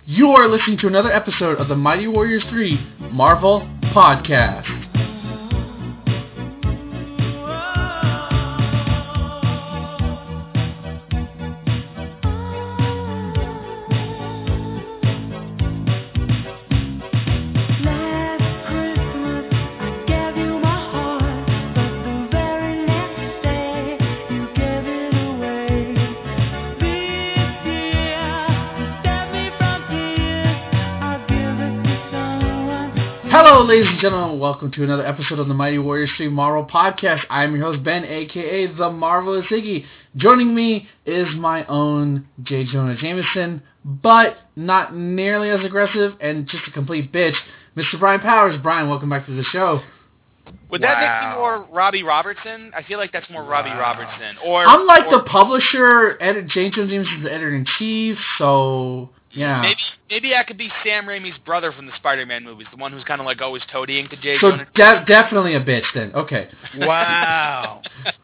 You are listening to another episode of the Mighty Warriors 3 Marvel Podcast. Hello, ladies and gentlemen. Welcome to another episode of the Mighty Warriors 3 Marvel Podcast. I'm your host, Ben, a.k.a. The Marvelous Iggy. Joining me is my own J. Jonah Jameson, but not nearly as aggressive and just a complete bitch, Mr. Brian Powers. Brian, welcome back to the show. Would that make me more Robbie Robertson? I feel like that's more Robbie Robertson. I'm like the publisher, J. Jonah Jameson's the editor-in-chief, so... yeah. Maybe I could be Sam Raimi's brother from the Spider-Man movies, the one who's kind of like always toadying to J. So Jonah. definitely a bitch then. Okay. Wow.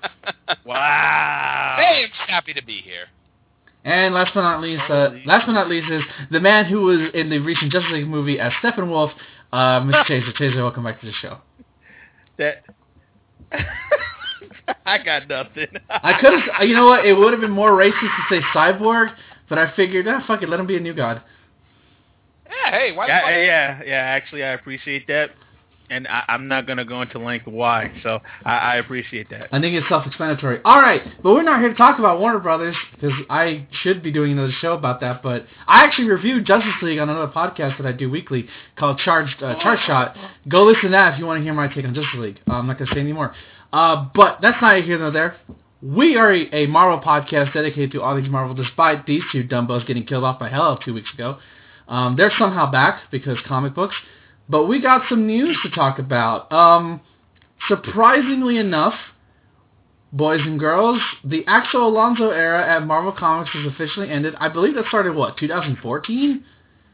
Wow. Hey, I'm just happy to be here. And last but not least is the man who was in the recent Justice League movie as Steppenwolf, Mr. Chaser. Chaser, welcome back to the show. I got nothing. I could have, you know what? It would have been more racist to say Cyborg, but I figured, fuck it, let him be a new god. Yeah, hey, why? Yeah. Actually, I appreciate that, and I'm not gonna go into length why. So I appreciate that. I think it's self-explanatory. All right, but we're not here to talk about Warner Brothers because I should be doing another show about that. But I actually reviewed Justice League on another podcast that I do weekly called Charge Shot. Go listen to that if you want to hear my take on Justice League. I'm not gonna say anymore. But that's not here nor there. We are a Marvel podcast dedicated to all things Marvel, despite these two dumbos getting killed off by Hell 2 weeks ago. They're somehow back because comic books. But we got some news to talk about. Surprisingly enough, boys and girls, the Axel Alonso era at Marvel Comics has officially ended. I believe that started, 2014?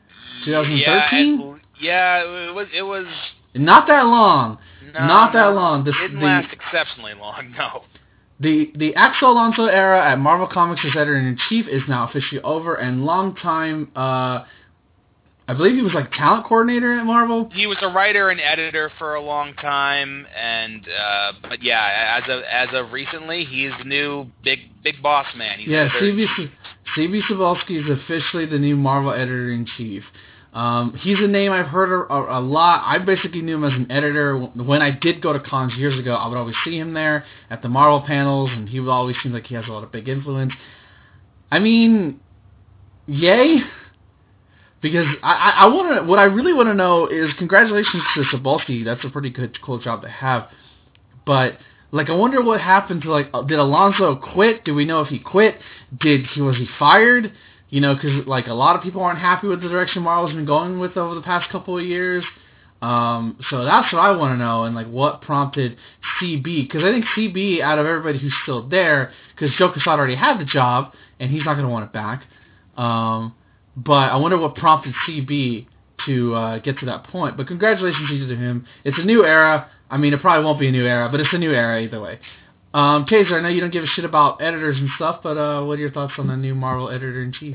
2013? Yeah, it was... Not that long. Not that long. It didn't last exceptionally long, no. The Axel Alonso era at Marvel Comics as editor-in-chief is now officially over, and long-time, I believe he was like talent coordinator at Marvel. He was a writer and editor for a long time, and but yeah, as of recently, he's the new big boss man. He's C.B. Cebulski is officially the new Marvel editor-in-chief. He's a name I've heard a lot. I basically knew him as an editor. When I did go to cons years ago, I would always see him there at the Marvel panels, and he would always seem like he has a lot of big influence. I mean, yay? Because what I really want to know is congratulations to Cebulski. That's a pretty cool job to have. But I wonder what happened to did Alonso quit? Do we know if he quit? Was he fired? You know, because a lot of people aren't happy with the direction Marvel's been going with over the past couple of years. So that's what I want to know, and what prompted CB? Because I think CB, out of everybody who's still there, because Joe Quesada already had the job, and he's not going to want it back. But I wonder what prompted CB to get to that point. But congratulations to him. It's a new era. I mean, it probably won't be a new era, but it's a new era either way. Taser, I know you don't give a shit about editors and stuff, but what are your thoughts on the new Marvel editor-in-chief?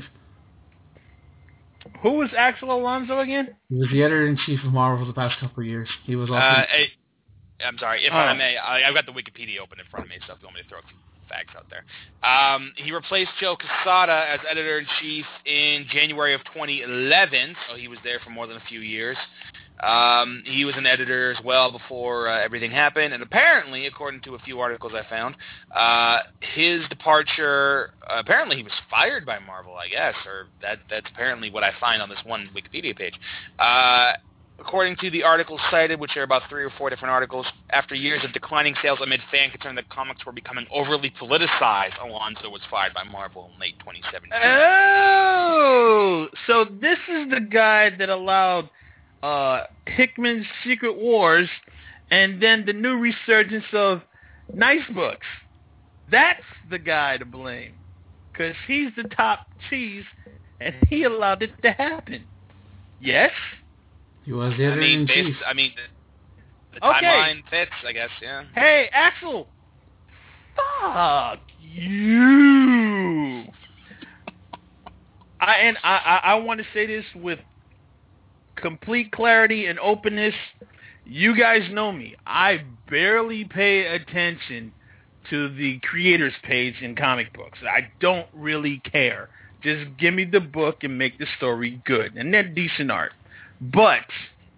Who was Axel Alonso again? He was the editor-in-chief of Marvel for the past couple of years. He was also... I'm sorry, if I may, I've got the Wikipedia open in front of me, so if you want me to throw a few facts out there. He replaced Joe Quesada as editor-in-chief in January of 2011, so he was there for more than a few years. He was an editor as well before everything happened, and apparently, according to a few articles I found, his departure, apparently he was fired by Marvel, I guess, or that's apparently what I find on this one Wikipedia page. According to the articles cited, which are about 3 or 4 different articles, after years of declining sales amid fan concern that comics were becoming overly politicized, Alonso was fired by Marvel in late 2017. Oh, so this is the guy that allowed Hickman's Secret Wars, and then the new resurgence of Nice Books. That's the guy to blame, because he's the top cheese, and he allowed it to happen. Yes? He was the editor-in-chief. The timeline fits, I guess, yeah. Hey, Axel! Fuck you! I want to say this with complete clarity and openness. You guys know me. I barely pay attention to the creators page in comic books. I don't really care. Just give me the book and make the story good. And they're decent art. But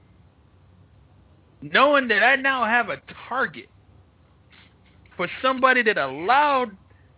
knowing that I now have a target for somebody that allowed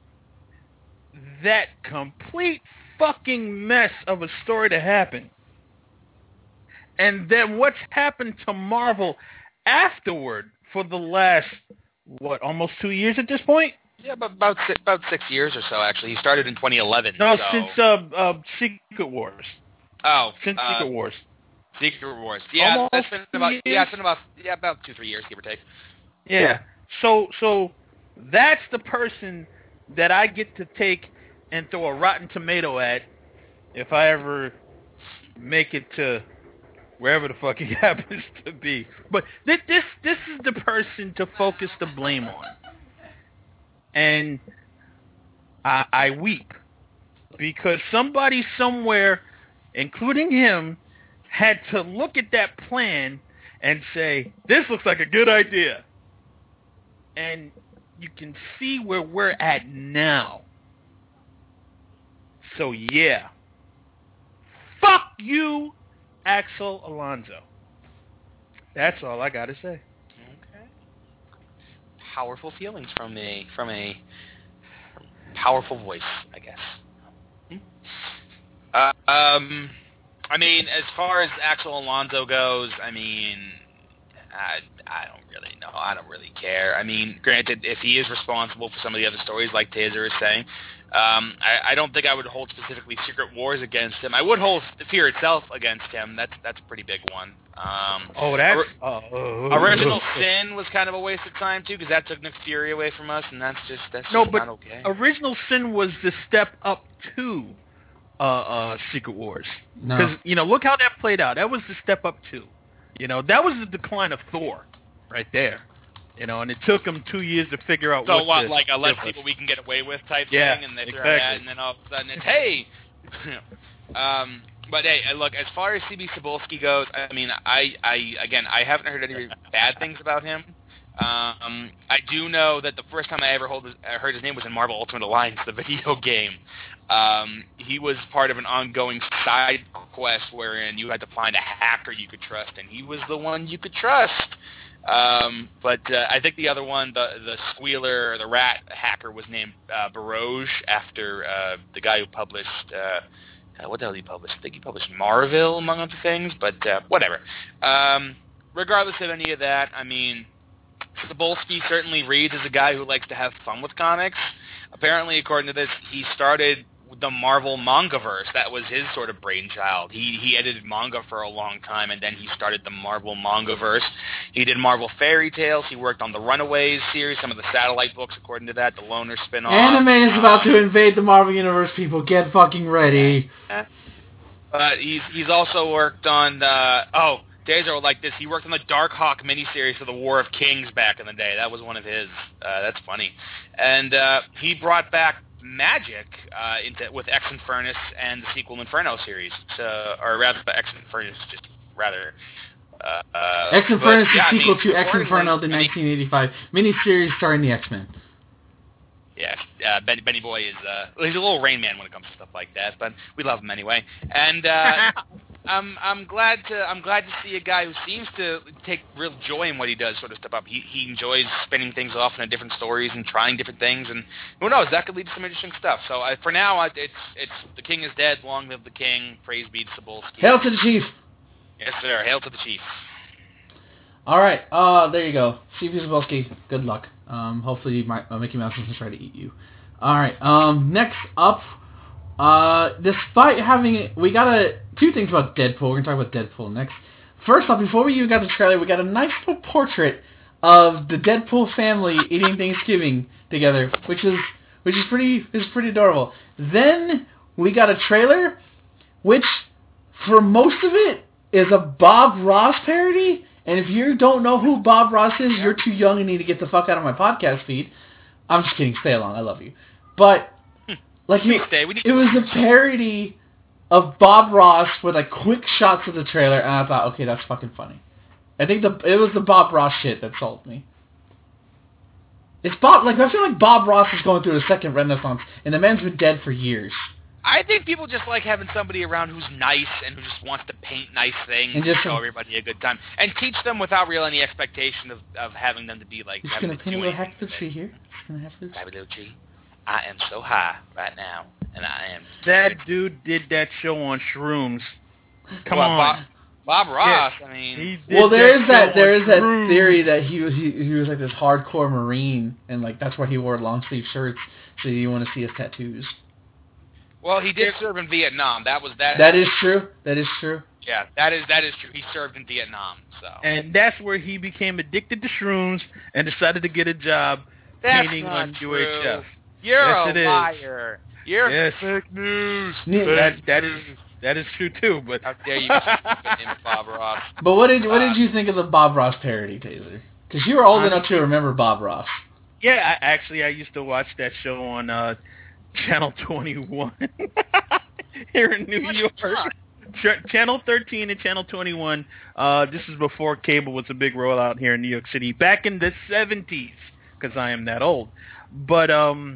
that complete fucking mess of a story to happen, and then what's happened to Marvel afterward for the last, almost 2 years at this point? Yeah, but about 6 years or so, actually. He started in 2011. No, so. since Secret Wars. Oh. Since Secret Wars. Secret Wars. Yeah, Almost that's been about 2 years? yeah, it's been about 2-3 years, give or take. Yeah. So that's the person that I get to take and throw a rotten tomato at if I ever make it to wherever the fuck he happens to be. But this is the person to focus the blame on. And I weep because somebody somewhere, including him, had to look at that plan and say, this looks like a good idea. And you can see where we're at now. So yeah. Fuck you, Axel Alonso. That's all I gotta say. Okay. Powerful feelings from a powerful voice, I guess. I mean, as far as Axel Alonso goes, I mean, I don't really know. I don't really care. I mean, granted, if he is responsible for some of the other stories, like Taser is saying, I don't think I would hold specifically Secret Wars against him. I would hold Fear itself against him. That's a pretty big one. Original Sin was kind of a waste of time too, because that took Nick Fury away from us, and that's just not okay. Original Sin was the step up to Secret Wars. No. Because look how that played out. That was the step up to. That was the decline of Thor, right there. And it took him 2 years to figure out. So what, like a let's see what we can get away with type thing, and they throw that, and then all of a sudden it's hey. But hey, look, as far as CB Cebulski goes, I mean, I haven't heard any bad things about him. I do know that the first time I ever heard his name was in Marvel Ultimate Alliance, the video game. He was part of an ongoing side quest wherein you had to find a hacker you could trust, and he was the one you could trust. But I think the other one, the Squealer or the Rat hacker, was named Barouge after the guy who published what the hell did he publish? I think he published Marvel, among other things, but whatever. Regardless of any of that, I mean, Cebulski certainly reads as a guy who likes to have fun with comics. Apparently, according to this, he started the Marvel Mangaverse. That was his sort of brainchild. He edited manga for a long time, and then he started the Marvel Mangaverse. He did Marvel Fairy Tales. He worked on the Runaways series, some of the Satellite books, according to that, the Loner spinoff. Anime is about to invade the Marvel Universe, people. Get fucking ready. But he's also worked on Dazer will like this. He worked on the Darkhawk miniseries for the War of Kings back in the day. That was one of his. That's funny. And he brought back magic with X Infernus and the sequel Inferno series. Or rather, X Infernus, just rather. X Infernus is the sequel to X Inferno, the 1985 miniseries starring the X-Men. Yes, Benny Boy is he's a little Rain Man when it comes to stuff like that, but we love him anyway. And I'm glad to see a guy who seems to take real joy in what he does sort of step up. He enjoys spinning things off into different stories and trying different things, and who knows, that could lead to some interesting stuff. So for now, it's the king is dead. Long live the king. Praise be to Cebulski. Hail to the chief. Yes, sir. Hail to the chief. All right. There you go. CB Cebulski. Good luck. Hopefully Mickey Mouse doesn't try to eat you. All right. Next up, despite having we got two things about Deadpool. We're gonna talk about Deadpool next. First off, before we even got the trailer, we got a nice little portrait of the Deadpool family eating Thanksgiving together, which is pretty adorable. Then we got a trailer, which for most of it is a Bob Ross parody. And if you don't know who Bob Ross is, you're too young and need to get the fuck out of my podcast feed. I'm just kidding. Stay along. I love you. But like it was a parody of Bob Ross with like quick shots of the trailer, and I thought, okay, that's fucking funny. I think it was the Bob Ross shit that sold me. It's Bob, like, I feel like Bob Ross is going through a second renaissance, and the man's been dead for years. I think people just like having somebody around who's nice and who just wants to paint nice things and show everybody a good time. And teach them without real any expectation of having them to be like... He's going to paint a little happy little tree here. Happy little tree. I am so high right now, and I am... That dude did that show on shrooms. Come on. Bob Ross, I mean... Well, there is that theory that he was like this hardcore Marine, and like that's why he wore long sleeve shirts, so you want to see his tattoos. Well, he did serve in Vietnam. That is true. That is true. Yeah, that is true. He served in Vietnam, so. And that's where he became addicted to shrooms and decided to get a job painting on UHF. You're a liar. You're fake news. That is true too. But how dare you be stupid in Bob Ross? But what did you think of the Bob Ross parody, Taser? Because you were old enough to remember Bob Ross. Yeah, I used to watch that show on Channel 21 here in New York. Channel 13 and Channel 21. This is before cable was a big rollout here in New York City back in the 70s, because I am that old. But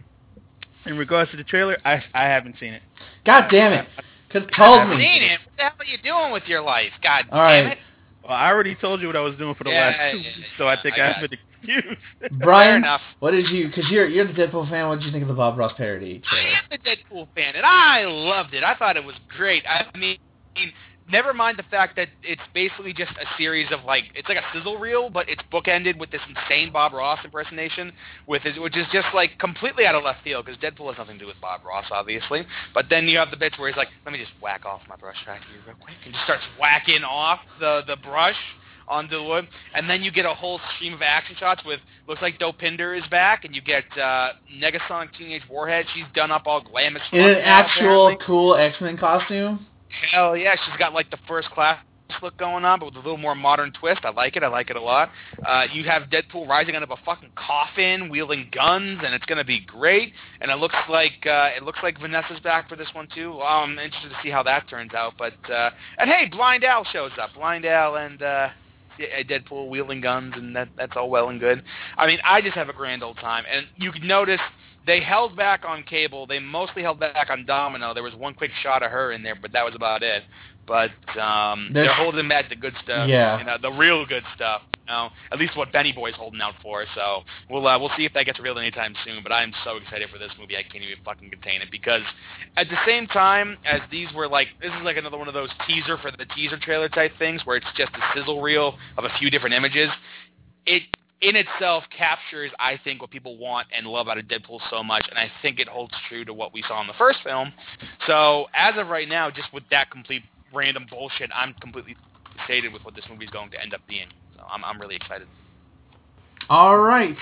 in regards to the trailer, I haven't seen it. God damn it. Could have told me. Seen it. What the hell are you doing with your life? God damn it. Well, I already told you what I was doing for the last 2 weeks, so I think I have an excuse. Brian, what did you... Because you're the Deadpool fan, what did you think of the Bob Ross parody trailer? I am the Deadpool fan, and I loved it. I thought it was great. I mean, never mind the fact that it's basically just a series of, like... It's like a sizzle reel, but it's bookended with this insane Bob Ross impersonation, which is just, like, completely out of left field, because Deadpool has nothing to do with Bob Ross, obviously. But then you have the bits where he's like, let me just whack off my brush back here real quick. And just starts whacking off the brush onto the wood. And then you get a whole stream of action shots with, looks like Dopinder is back, and you get Negasonic Teenage Warhead. She's done up all glam as fuck. In an actual cool X-Men costume? Hell yeah, she's got like the first class look going on, but with a little more modern twist. I like it a lot. You have Deadpool rising out of a fucking coffin, wielding guns, and it's gonna be great. And it looks like Vanessa's back for this one too. I'm interested to see how that turns out. But and hey, Blind Al shows up. Blind Al and Deadpool wielding guns, and that's all well and good. I mean, I just have a grand old time. And you can notice they held back on cable. They mostly held back on Domino. There was one quick shot of her in there, but that was about it. But they're holding back the good stuff. Yeah. The real good stuff. At least what Benny Boy's holding out for. So we'll see if that gets revealed anytime soon. But I'm so excited for this movie, I can't even fucking contain it. Because at the same time as these were like, this is like another one of those teaser for the teaser trailer type things where it's just a sizzle reel of a few different images. It in itself captures, I think, what people want and love out of Deadpool so much, and I think it holds true to what we saw in the first film. So as of right now, just with that complete random bullshit, I'm completely sated with what this movie is going to end up being. So I'm really excited. All right.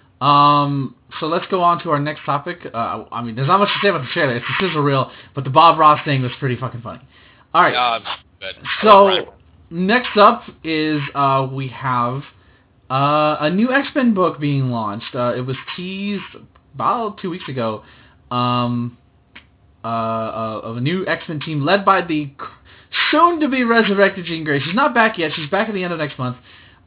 So let's go on to our next topic. I mean, there's not much to say about the trailer. It's a sizzle reel, but the Bob Ross thing was pretty fucking funny. All right. Good. So next up is we have a new X-Men book being launched. It was teased about 2 weeks ago. Of a new X-Men team led by the soon-to-be resurrected Jean Grey. She's not back yet. She's back at the end of next month.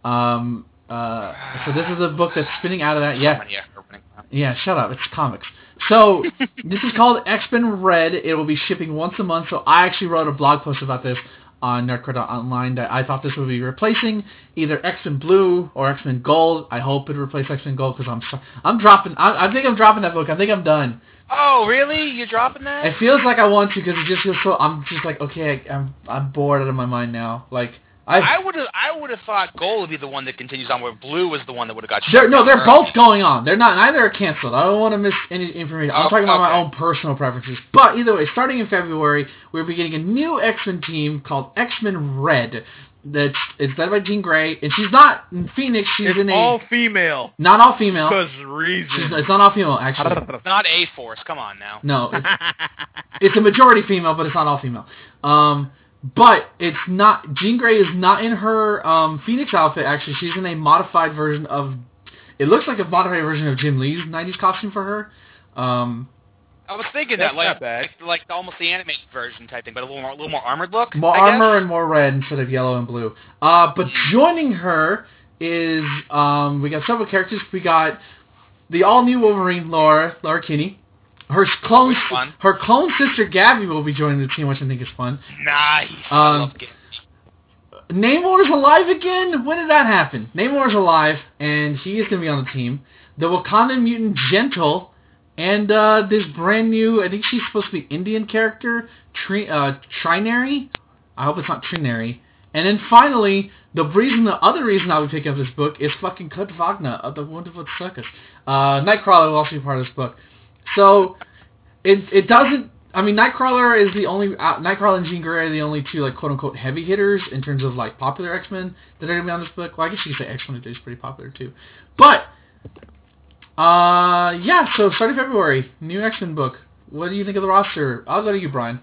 So this is a book that's spinning out of that. Yeah, shut up. It's comics. So this is called X-Men Red. It will be shipping once a month. So I actually wrote a blog post about this on Nerdcore.online that I thought this would be replacing either X-Men Blue or X-Men Gold. I hope it replaces X-Men Gold because I'm dropping. I think I'm dropping that book. I think I'm done. Oh, really? You're dropping that? It feels like I want to because it just feels so. I'm just like, okay, I'm bored out of my mind now. Like I would have thought Gold would be the one that continues on, where Blue was the one that would have got shut down. They're both going on. They're not. Neither are canceled. I don't want to miss any information. I'm talking about my own personal preferences. But either way, starting in February, we're beginning a new X-Men team called X-Men Red. It's led by Jean Grey, and she's not in Phoenix. She's in all female. Not all female. Because reasons. It's not all female, actually. It's not A-Force. Come on now. No, it's a majority female, but it's not all female. But it's not. Jean Grey is not in her Phoenix outfit. Actually, she's in a modified version of. It looks like a modified version of Jim Lee's '90s costume for her. I was thinking That's that, not bad. like almost the animated version type thing, but a little more armored look. More I armor guess. and more red instead of yellow and blue. But joining her is we got several characters. We got the all new Wolverine, Laura Kinney. Her clone sister Gabby will be joining the team, which I think is fun. Nice. I love Gabby. Namor's alive again? When did that happen? Namor's alive, and he is going to be on the team. The Wakandan mutant Gentle, and this brand new, I think she's supposed to be Indian character, Trinary. I hope it's not Trinary. And then finally, the other reason I'll be picking up this book is fucking Kurt Wagner of the Wonderful Circus. Nightcrawler will also be part of this book. So, it doesn't... I mean, Nightcrawler is the only... Nightcrawler and Jean Grey are the only two, like, quote-unquote heavy hitters in terms of, like, popular X-Men that are going to be on this book. Well, I guess you could say X-Men is pretty popular, too. But, yeah, so starting February, new X-Men book. What do you think of the roster? I'll go to you, Brian.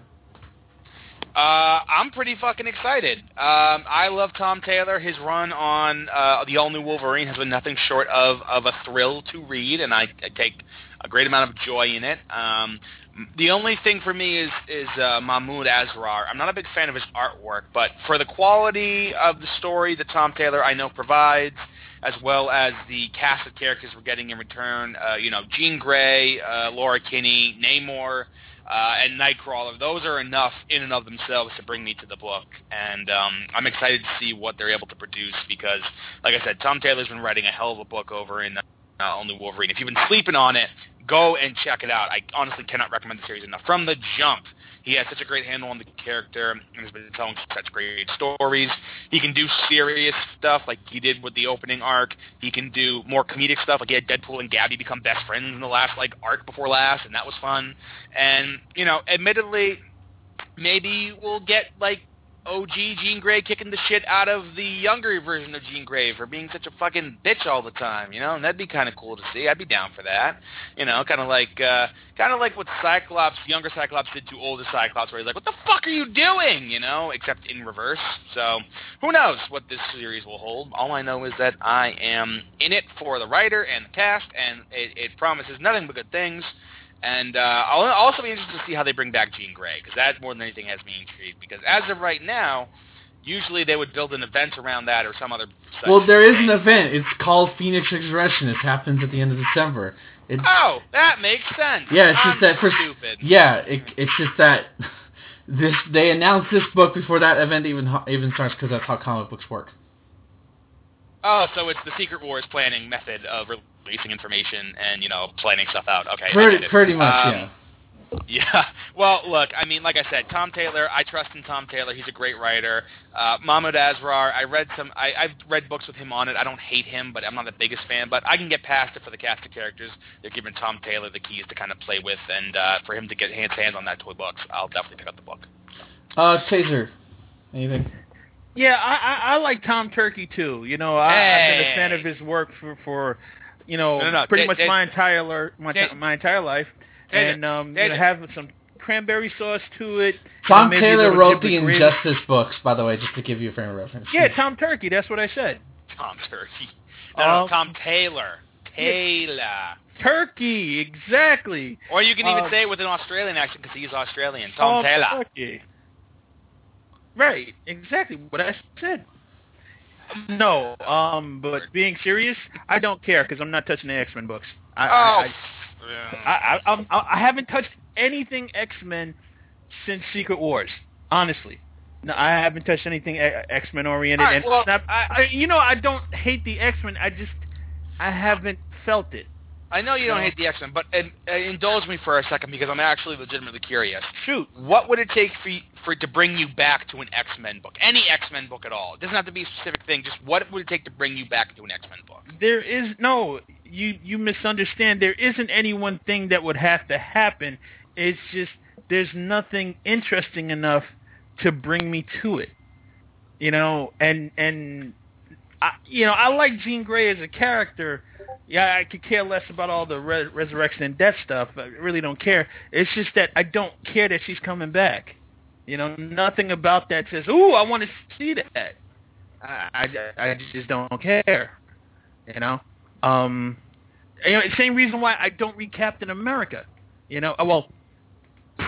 I'm pretty fucking excited. I love Tom Taylor. His run on the all-new Wolverine has been nothing short of a thrill to read, and I take a great amount of joy in it. The only thing for me is Mahmoud Asrar. I'm not a big fan of his artwork, but for the quality of the story that Tom Taylor I know provides, as well as the cast of characters we're getting in return, Jean Grey, Laura Kinney, Namor, and Nightcrawler, those are enough in and of themselves to bring me to the book. And I'm excited to see what they're able to produce because, like I said, Tom Taylor's been writing a hell of a book over in Only Wolverine. If you've been sleeping on it, go and check it out. I honestly cannot recommend the series enough. From the jump, he has such a great handle on the character and has been telling such great stories. He can do serious stuff like he did with the opening arc. He can do more comedic stuff like he had Deadpool and Gabby become best friends in the last arc before last, and that was fun. And, admittedly, maybe we'll get OG Jean Grey kicking the shit out of the younger version of Jean Grey for being such a fucking bitch all the time, and that'd be kind of cool to see. I'd be down for that, kind of like what younger Cyclops did to older Cyclops, where he's like, "What the fuck are you doing?" Except in reverse. So who knows what this series will hold? All I know is that I am in it for the writer and the cast, and it promises nothing but good things. And I'll also be interested to see how they bring back Jean Grey, because that more than anything has me intrigued. Because as of right now, usually they would build an event around that or some other... Well, there is an event. It's called Phoenix Resurrection. It happens at the end of December. That makes sense. Yeah, it's just that stupid. Yeah, it's just that they announced this book before that event even starts, because that's how comic books work. Oh, so it's the Secret Wars planning method of releasing information and, planning stuff out. Okay. Pretty much, yeah. Yeah. Well, look, I mean, like I said, Tom Taylor, I trust in Tom Taylor. He's a great writer. Mahmoud Asrar, I've read books with him on it. I don't hate him, but I'm not the biggest fan. But I can get past it for the cast of characters. They're giving Tom Taylor the keys to kind of play with, and for him to get his hands on that toy books, I'll definitely pick up the book. Taser, anything? Yeah, I like Tom Turkey too. I've been a fan of his work for pretty much my entire life, and have some cranberry sauce to it. Tom Taylor wrote the Injustice books, by the way, just to give you a frame of reference. Yeah, Tom Turkey. That's what I said. Tom Turkey. No, Tom Taylor. Turkey, exactly. Or you can even say it with an Australian accent because he's Australian. Tom Taylor. Turkey. Right, exactly what I said. No, but being serious, I don't care because I'm not touching the X-Men books. I haven't touched anything X-Men since Secret Wars. Honestly, no, I haven't touched anything X-Men oriented. Right, well, I don't hate the X-Men. I haven't felt it. I know you don't hate the X-Men, but indulge me for a second because I'm actually legitimately curious. Shoot. What would it take for it to bring you back to an X-Men book? Any X-Men book at all. It doesn't have to be a specific thing. Just what would it take to bring you back to an X-Men book? There is no... You misunderstand. There isn't any one thing that would have to happen. It's just there's nothing interesting enough to bring me to it. And I like Jean Grey as a character. Yeah, I could care less about all the resurrection and death stuff. I really don't care. It's just that I don't care that she's coming back. Nothing about that says, "Ooh, I want to see that." I just don't care. Same reason why I don't read Captain America. Well,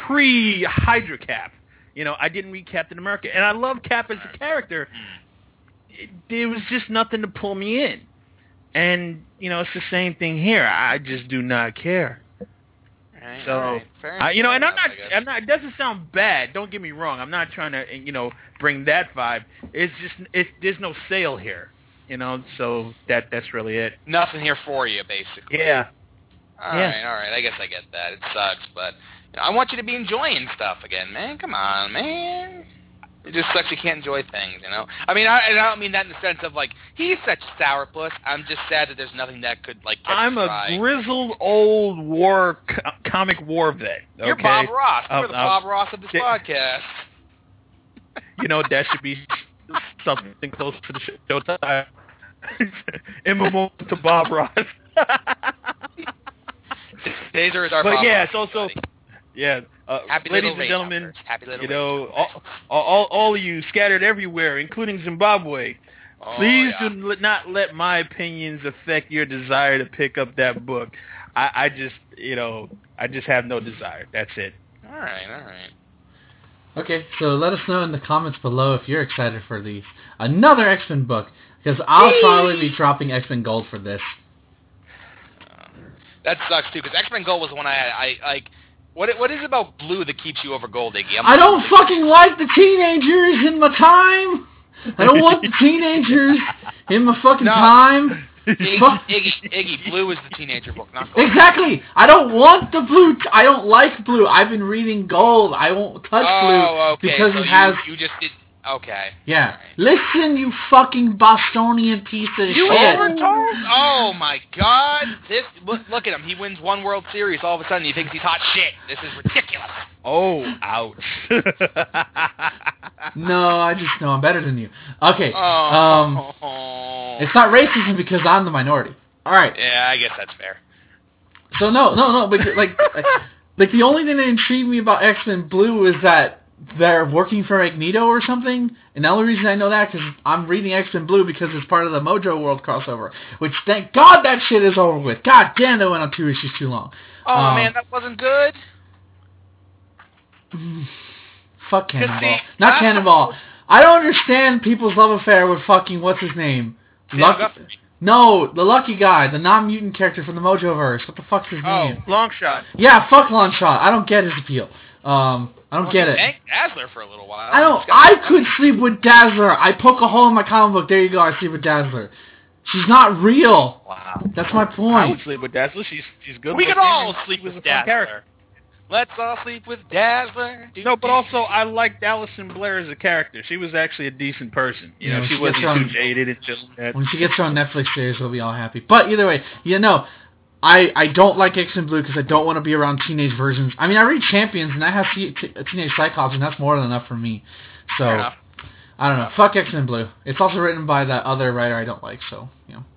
pre-Hydra Cap. I didn't read Captain America, and I love Cap as a character. There was just nothing to pull me in, and it's the same thing here. I just do not care. Right, so, right. Fair and I'm enough, not. It doesn't sound bad. Don't get me wrong. I'm not trying to, bring that vibe. It's just, there's no sale here, So that's really it. Nothing here for you, basically. Yeah. All right. I guess I get that. It sucks, but I want you to be enjoying stuff again, man. Come on, man. It just sucks you can't enjoy things, I mean, I don't mean that in the sense of, like, he's such a sourpuss. I'm just sad that there's nothing that could, like, catch I'm his eye. a grizzled old comic war vet. Okay? You're Bob Ross. You're the Bob Ross of this podcast. That should be something close to the showtime. In memoriam to Bob Ross. Taser is our But Bob yeah, Ross, so yeah. Happy ladies little and gentlemen, hoppers. Happy little all of you scattered everywhere, including Zimbabwe. Please do not let my opinions affect your desire to pick up that book. I just have no desire. That's it. All right. Okay, so let us know in the comments below if you're excited for another X-Men book, because I'll probably be dropping X-Men Gold for this. That sucks too, because X-Men Gold was the one I like. What is it about Blue that keeps you over Gold, Iggy? I don't fucking like the teenagers in my time. I don't want the teenagers in my fucking time. Iggy, Blue is the teenager book, not Gold. Exactly. I don't want the Blue. I don't like Blue. I've been reading Gold. I won't touch Blue because so it has. You just did. Okay. Yeah. Right. Listen, you fucking Bostonian piece of shit. Oh my God! Look at him. He wins one World Series. All of a sudden, he thinks he's hot shit. This is ridiculous. Oh, ouch. No, I just know I'm better than you. Okay. Oh. It's not racism because I'm the minority. All right. Yeah, I guess that's fair. So no, but like the only thing that intrigued me about X-Men Blue is that they're working for Magneto or something, and the only reason I know that because I'm reading X-Men Blue because it's part of the Mojo World crossover, which thank God that shit is over with. God damn, that went on 2 issues too long. Oh man, that wasn't good. Fuck Cannonball. Not Cannonball. I don't understand people's love affair with fucking what's his name? No, the lucky guy, the non-mutant character from the Mojoverse. What the fuck's his name? Longshot. Yeah, fuck Longshot. I don't get his appeal. I don't get it. Dazzler for a little while. I could sleep with Dazzler. I poke a hole in my comic book. There you go. I sleep with Dazzler. She's not real. Wow. That's my point. I would sleep with Dazzler. She's good. We can all sleep with Dazzler. Let's all sleep with Dazzler. No, but also I liked Alison Blair as a character. She was actually a decent person. She wasn't too jaded and just that. When she gets her own Netflix series, we'll be all happy. But either way, I don't like X-Men Blue because I don't want to be around teenage versions. I mean, I read Champions, and I have Teenage Cyclops, and that's more than enough for me. So, I don't know. Fuck X-Men Blue. It's also written by that other writer I don't like, so,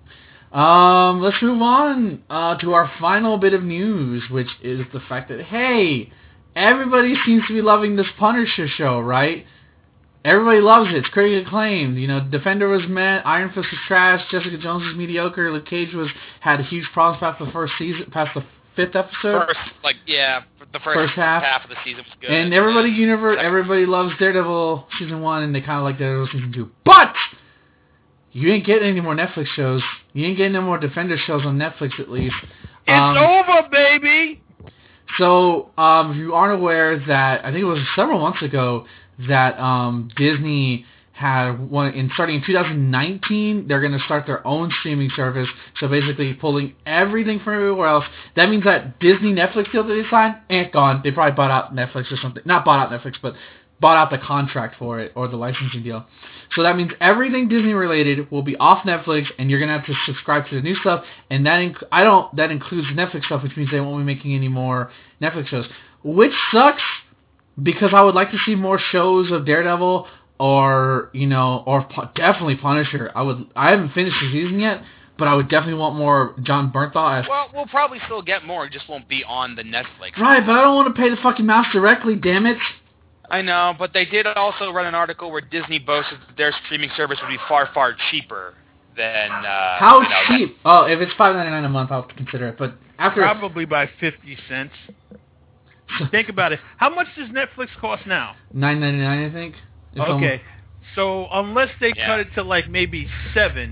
let's move on to our final bit of news, which is the fact that, hey, everybody seems to be loving this Punisher show, right? Everybody loves it. It's critically acclaimed. Defender was meh, Iron Fist was trash, Jessica Jones was mediocre, Luke Cage had huge problems past the first season, past the 5th episode. The first half of the season was good. And everybody loves Daredevil season 1, and they kind of like Daredevil season 2. But you ain't getting any more Netflix shows. You ain't getting any more Defender shows on Netflix, at least. It's over, baby. So, if you aren't aware that I think it was several months ago that Disney had starting in 2019, they're going to start their own streaming service. So basically pulling everything from everywhere else. That means that Disney Netflix deal that they signed ain't gone. They probably bought out Netflix or something. Not bought out Netflix, but bought out the contract for it or the licensing deal. So that means everything Disney related will be off Netflix, and you're going to have to subscribe to the new stuff. And that includes the Netflix stuff, which means they won't be making any more Netflix shows, which sucks. Because I would like to see more shows of Daredevil or definitely Punisher. I haven't finished the season yet, but I would definitely want more John Bernthal. Well, we'll probably still get more. It just won't be on the Netflix. Right, but I don't want to pay the fucking mouse directly, damn it. I know, but they did also run an article where Disney boasted that their streaming service would be far, far cheaper than... How cheap? Oh, if it's $5.99 a month, I'll consider it, but after... Probably by 50 cents. Think about it. How much does Netflix cost now? $9.99, I think. Okay, so unless they cut it to like maybe $7,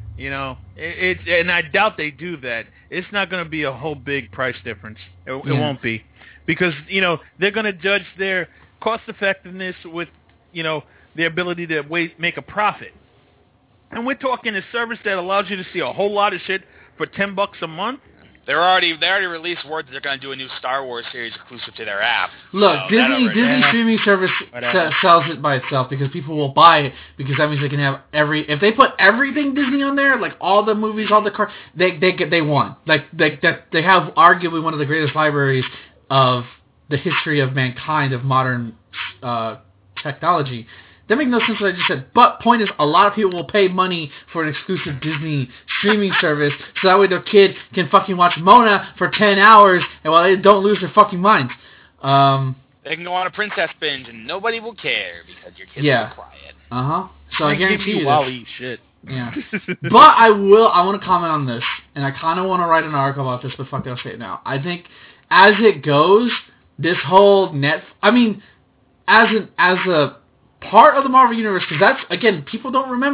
and I doubt they do that. It's not going to be a whole big price difference. It won't be, because they're going to judge their cost effectiveness with their ability to make a profit. And we're talking a service that allows you to see a whole lot of shit for $10 a month. They already released word that they're going to do a new Star Wars series exclusive to their app. Look, so Disney streaming service sells it by itself because people will buy it because that means they can have if they put everything Disney on there, like all the movies, all the they won. Like they have arguably one of the greatest libraries of the history of mankind of modern technology. That makes no sense what I just said. But point is, a lot of people will pay money for an exclusive Disney streaming service, so that way their kid can fucking watch Mona for 10 hours, and while they don't lose their fucking minds. They can go on a princess binge, and nobody will care because your kids are quiet. So I guarantee you Wally shit. Yeah. But I want to comment on this, and I kind of want to write an article about this, but fuck it, I'll say it now. I think, as it goes, this whole as a part of the Marvel Universe, because that's, again, people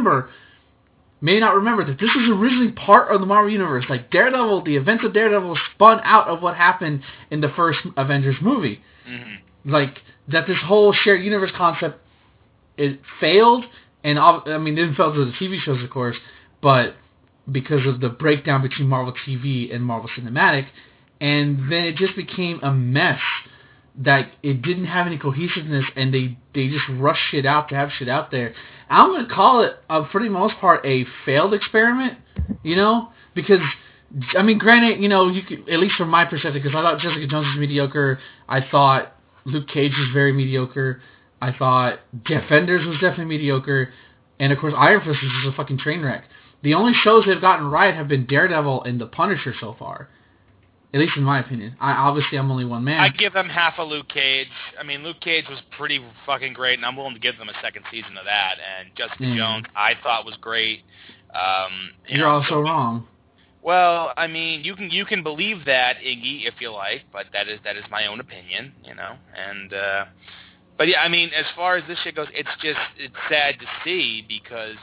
may not remember that this was originally part of the Marvel Universe. Like, Daredevil, the events of Daredevil spun out of what happened in the first Avengers movie. Mm-hmm. Like, that this whole shared universe concept, it failed, and, it didn't fail to the TV shows, of course, but because of the breakdown between Marvel TV and Marvel Cinematic, and then it just became a mess. That it didn't have any cohesiveness, and they just rushed shit out to have shit out there. I'm going to call it, for the most part, a failed experiment, because, granted, you could, at least from my perspective, because I thought Jessica Jones was mediocre, I thought Luke Cage was very mediocre, I thought Defenders was definitely mediocre, and of course Iron Fist was just a fucking train wreck. The only shows they've gotten right have been Daredevil and The Punisher so far. At least in my opinion. I'm only one man. I give them half of Luke Cage. Luke Cage was pretty fucking great, and I'm willing to give them a second season of that. And Jessica Jones, I thought was great. You're also wrong. Well, you can believe that, Iggy, if you like, but that is my own opinion, And but yeah, as far as this shit goes, it's sad to see because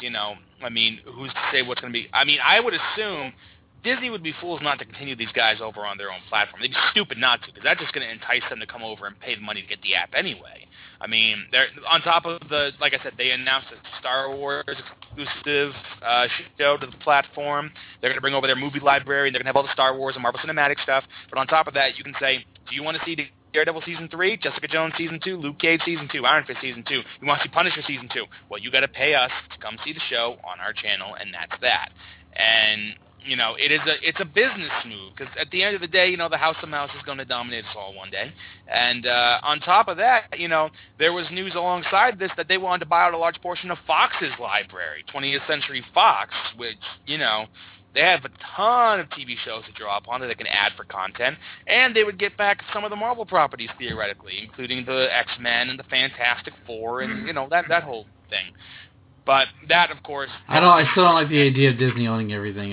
who's to say what's going to be? I would assume Disney would be fools not to continue these guys over on their own platform. They'd be stupid not to, because that's just going to entice them to come over and pay the money to get the app anyway. They're on top of like I said, they announced a Star Wars exclusive show to the platform. They're going to bring over their movie library, and they're going to have all the Star Wars and Marvel Cinematic stuff. But on top of that, you can say, do you want to see Daredevil Season 3, Jessica Jones Season 2, Luke Cage Season 2, Iron Fist Season 2? You want to see Punisher Season 2? Well, you got to pay us to come see the show on our channel, and that's that. And it's a business move, because at the end of the day, the House of Mouse is going to dominate us all one day. And on top of that, there was news alongside this that they wanted to buy out a large portion of Fox's library, 20th Century Fox, which, they have a ton of TV shows to draw upon that they can add for content, and they would get back some of the Marvel properties, theoretically, including the X-Men and the Fantastic Four and, that whole thing. But that, of course... I still don't like the idea of Disney owning everything.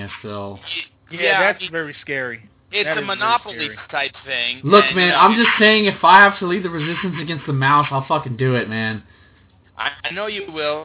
Yeah, that's very scary. It's a monopoly type thing. Look, man, I'm just saying, if I have to lead the resistance against the mouse, I'll fucking do it, man. I know you will.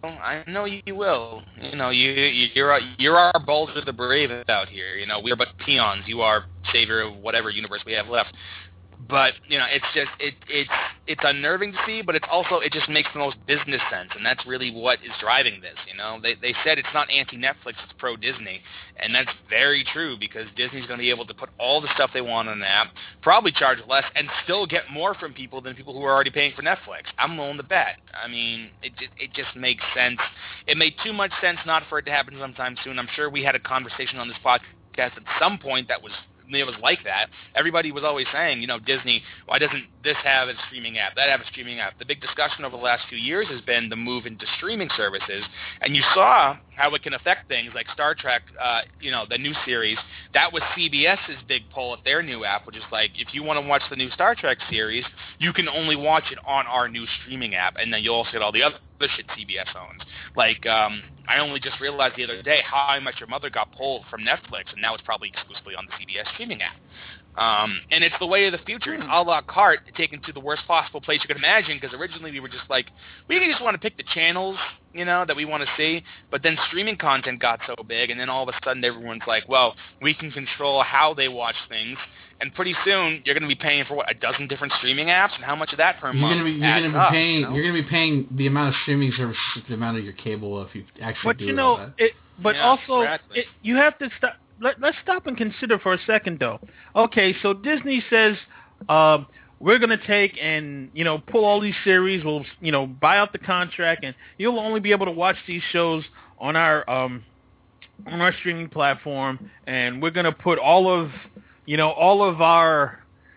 You're our Baldur the Brave out here. We're but peons. You are savior of whatever universe we have left. But it's unnerving to see, but it just makes the most business sense, and that's really what is driving this. They said it's not anti-Netflix, it's pro-Disney, and that's very true, because Disney's going to be able to put all the stuff they want on an app, probably charge less, and still get more from people than people who are already paying for Netflix. I'm willing to bet. It just makes sense. It made too much sense not for it to happen sometime soon. I'm sure we had a conversation on this podcast at some point that was like that. Everybody was always saying, Disney, why doesn't this have a streaming app, that have a streaming app? The big discussion over the last few years has been the move into streaming services, and you saw how it can affect things like Star Trek, the new series. That was CBS's big pull at their new app, which is like, if you want to watch the new Star Trek series, you can only watch it on our new streaming app, and then you'll also get all the other shit CBS owns. Like, I only just realized the other day How I Met Your Mother got pulled from Netflix, and now it's probably exclusively on the CBS streaming app. And it's the way of the future. It's a la carte taken to the worst possible place you could imagine, because originally we were just like, we just want to pick the channels, that we want to see. But then streaming content got so big, and then all of a sudden everyone's like, well, we can control how they watch things. And pretty soon you're going to be paying for, a dozen different streaming apps? And how much of that per month adds up? You're going to be paying the amount of streaming services, the amount of your cable, if you actually do that. But also, you have to stop. Let's stop and consider for a second, though. Okay, so Disney says we're going to take and pull all these series. We'll buy out the contract, and you'll only be able to watch these shows on our streaming platform. And we're going to put all of our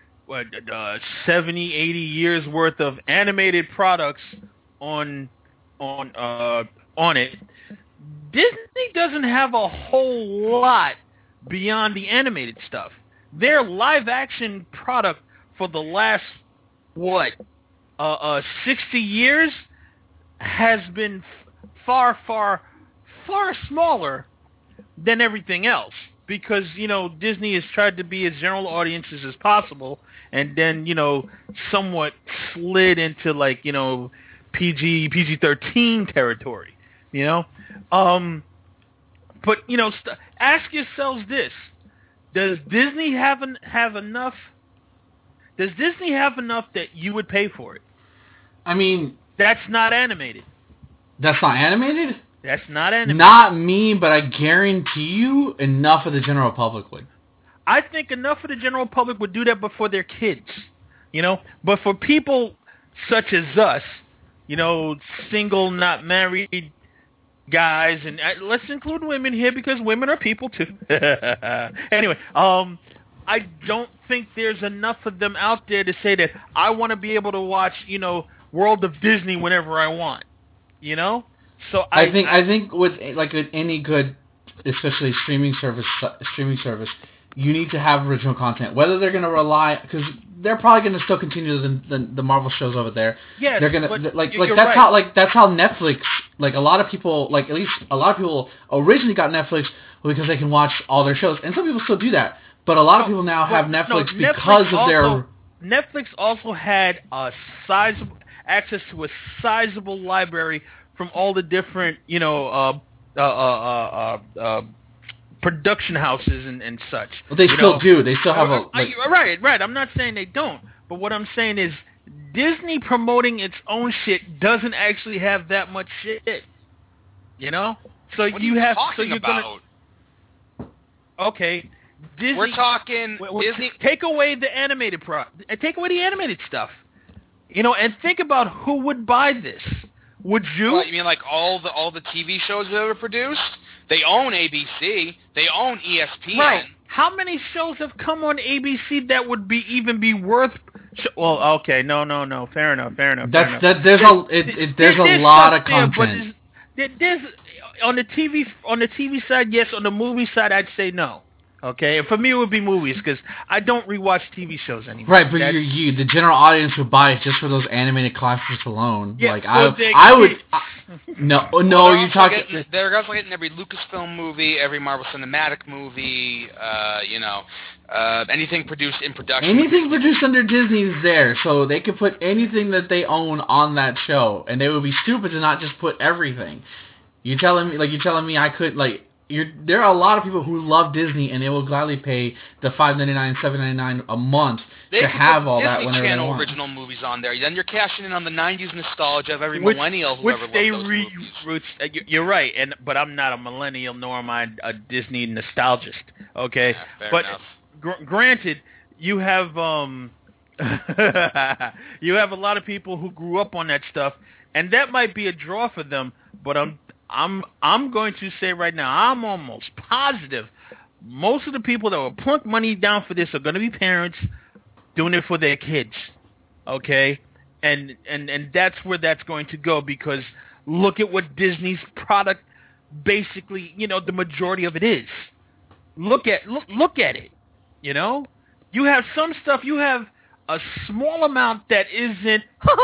70, 80 years worth of animated products on it. Disney doesn't have a whole lot beyond the animated stuff. Their live action product for the last 60 years has been far smaller than everything else, because Disney has tried to be as general audiences as possible, and then somewhat slid into like PG-13 territory. But ask yourselves this: does Disney have enough? Does Disney have enough that you would pay for it? I mean, that's not animated. That's not animated? That's not animated. Not me, but I guarantee you enough of the general public would. I think enough of the general public would do that before their kids. But for people such as us, single, not married guys, and let's include women here because women are people too. Anyway, I don't think there's enough of them out there to say that I want to be able to watch, World of Disney whenever I want. So I think with any good, especially streaming service, you need to have original content. Whether they're going to rely, because they're probably going to still continue the Marvel shows over there. Yes, they're going to that's right. That's how Netflix, a lot of people, at least a lot of people originally got Netflix because they can watch all their shows, and some people still do that. But a lot of people now have Netflix because of their. Netflix also had a sizable access to a sizable library from all the different production houses and such. Well, they still do. They still have a... Right. I'm not saying they don't. But what I'm saying is Disney promoting its own shit doesn't actually have that much shit. So what you have... What are you talking about? Okay. Disney... We're talking... Disney... Take away the animated Take away the animated stuff. And think about who would buy this. Would you? What, you mean like all the TV shows that were produced? They own ABC. They own ESPN. Right. How many shows have come on ABC that would even be worth? Well, okay, no. Fair enough. There's a lot of content. There's on the TV side, yes. On the movie side, I'd say no. Okay, and for me it would be movies because I don't rewatch TV shows anymore. Right, but the general audience would buy it just for those animated classics alone. Yeah, like no. You're talking. They're also getting every Lucasfilm movie, every Marvel Cinematic movie. Anything produced in production. Anything produced under Disney is there, so they could put anything that they own on that show, and they would be stupid to not just put everything. You're telling me I could there are a lot of people who love Disney and they will gladly pay the $5.99, $7.99 a month to have all that whenever they want. Original movies on there. Then you're cashing in on the '90s nostalgia of every millennial who ever loved those movies. You're right, but I'm not a millennial, nor am I a Disney nostalgist. Okay, yeah, fair enough. Granted, you have you have a lot of people who grew up on that stuff, and that might be a draw for them. But I'm going to say right now, I'm almost positive most of the people that will plunk money down for this are going to be parents doing it for their kids. Okay? And that's where that's going to go, because look at what Disney's product basically, the majority of it is. Look at it. You have some stuff, you have a small amount that isn't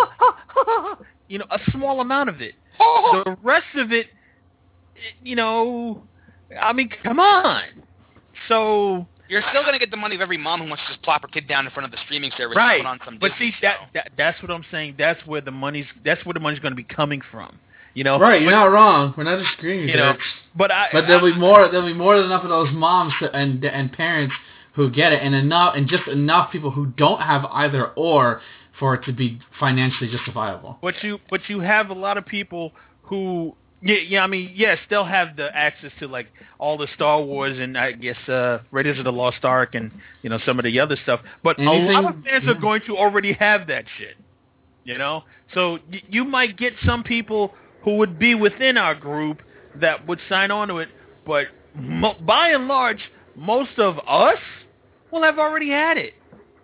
a small amount of it. The rest of it, come on. So You're still going to get the money of every mom who wants to just plop her kid down in front of the streaming service right. and put on some but Disney see, that's what I'm saying. That's where the money's going to be coming from. Right, you're not wrong. We're not disagreeing. But there'll be more than enough of those moms and parents who get it, and just enough people who don't have either or for it to be financially justifiable. But you have a lot of people who. Yeah, I mean, yes, they'll have the access to like all the Star Wars and I guess Raiders of the Lost Ark and some of the other stuff. But a lot of fans are going to already have that shit. So you might get some people who would be within our group that would sign on to it, but by and large, most of us will have already had it.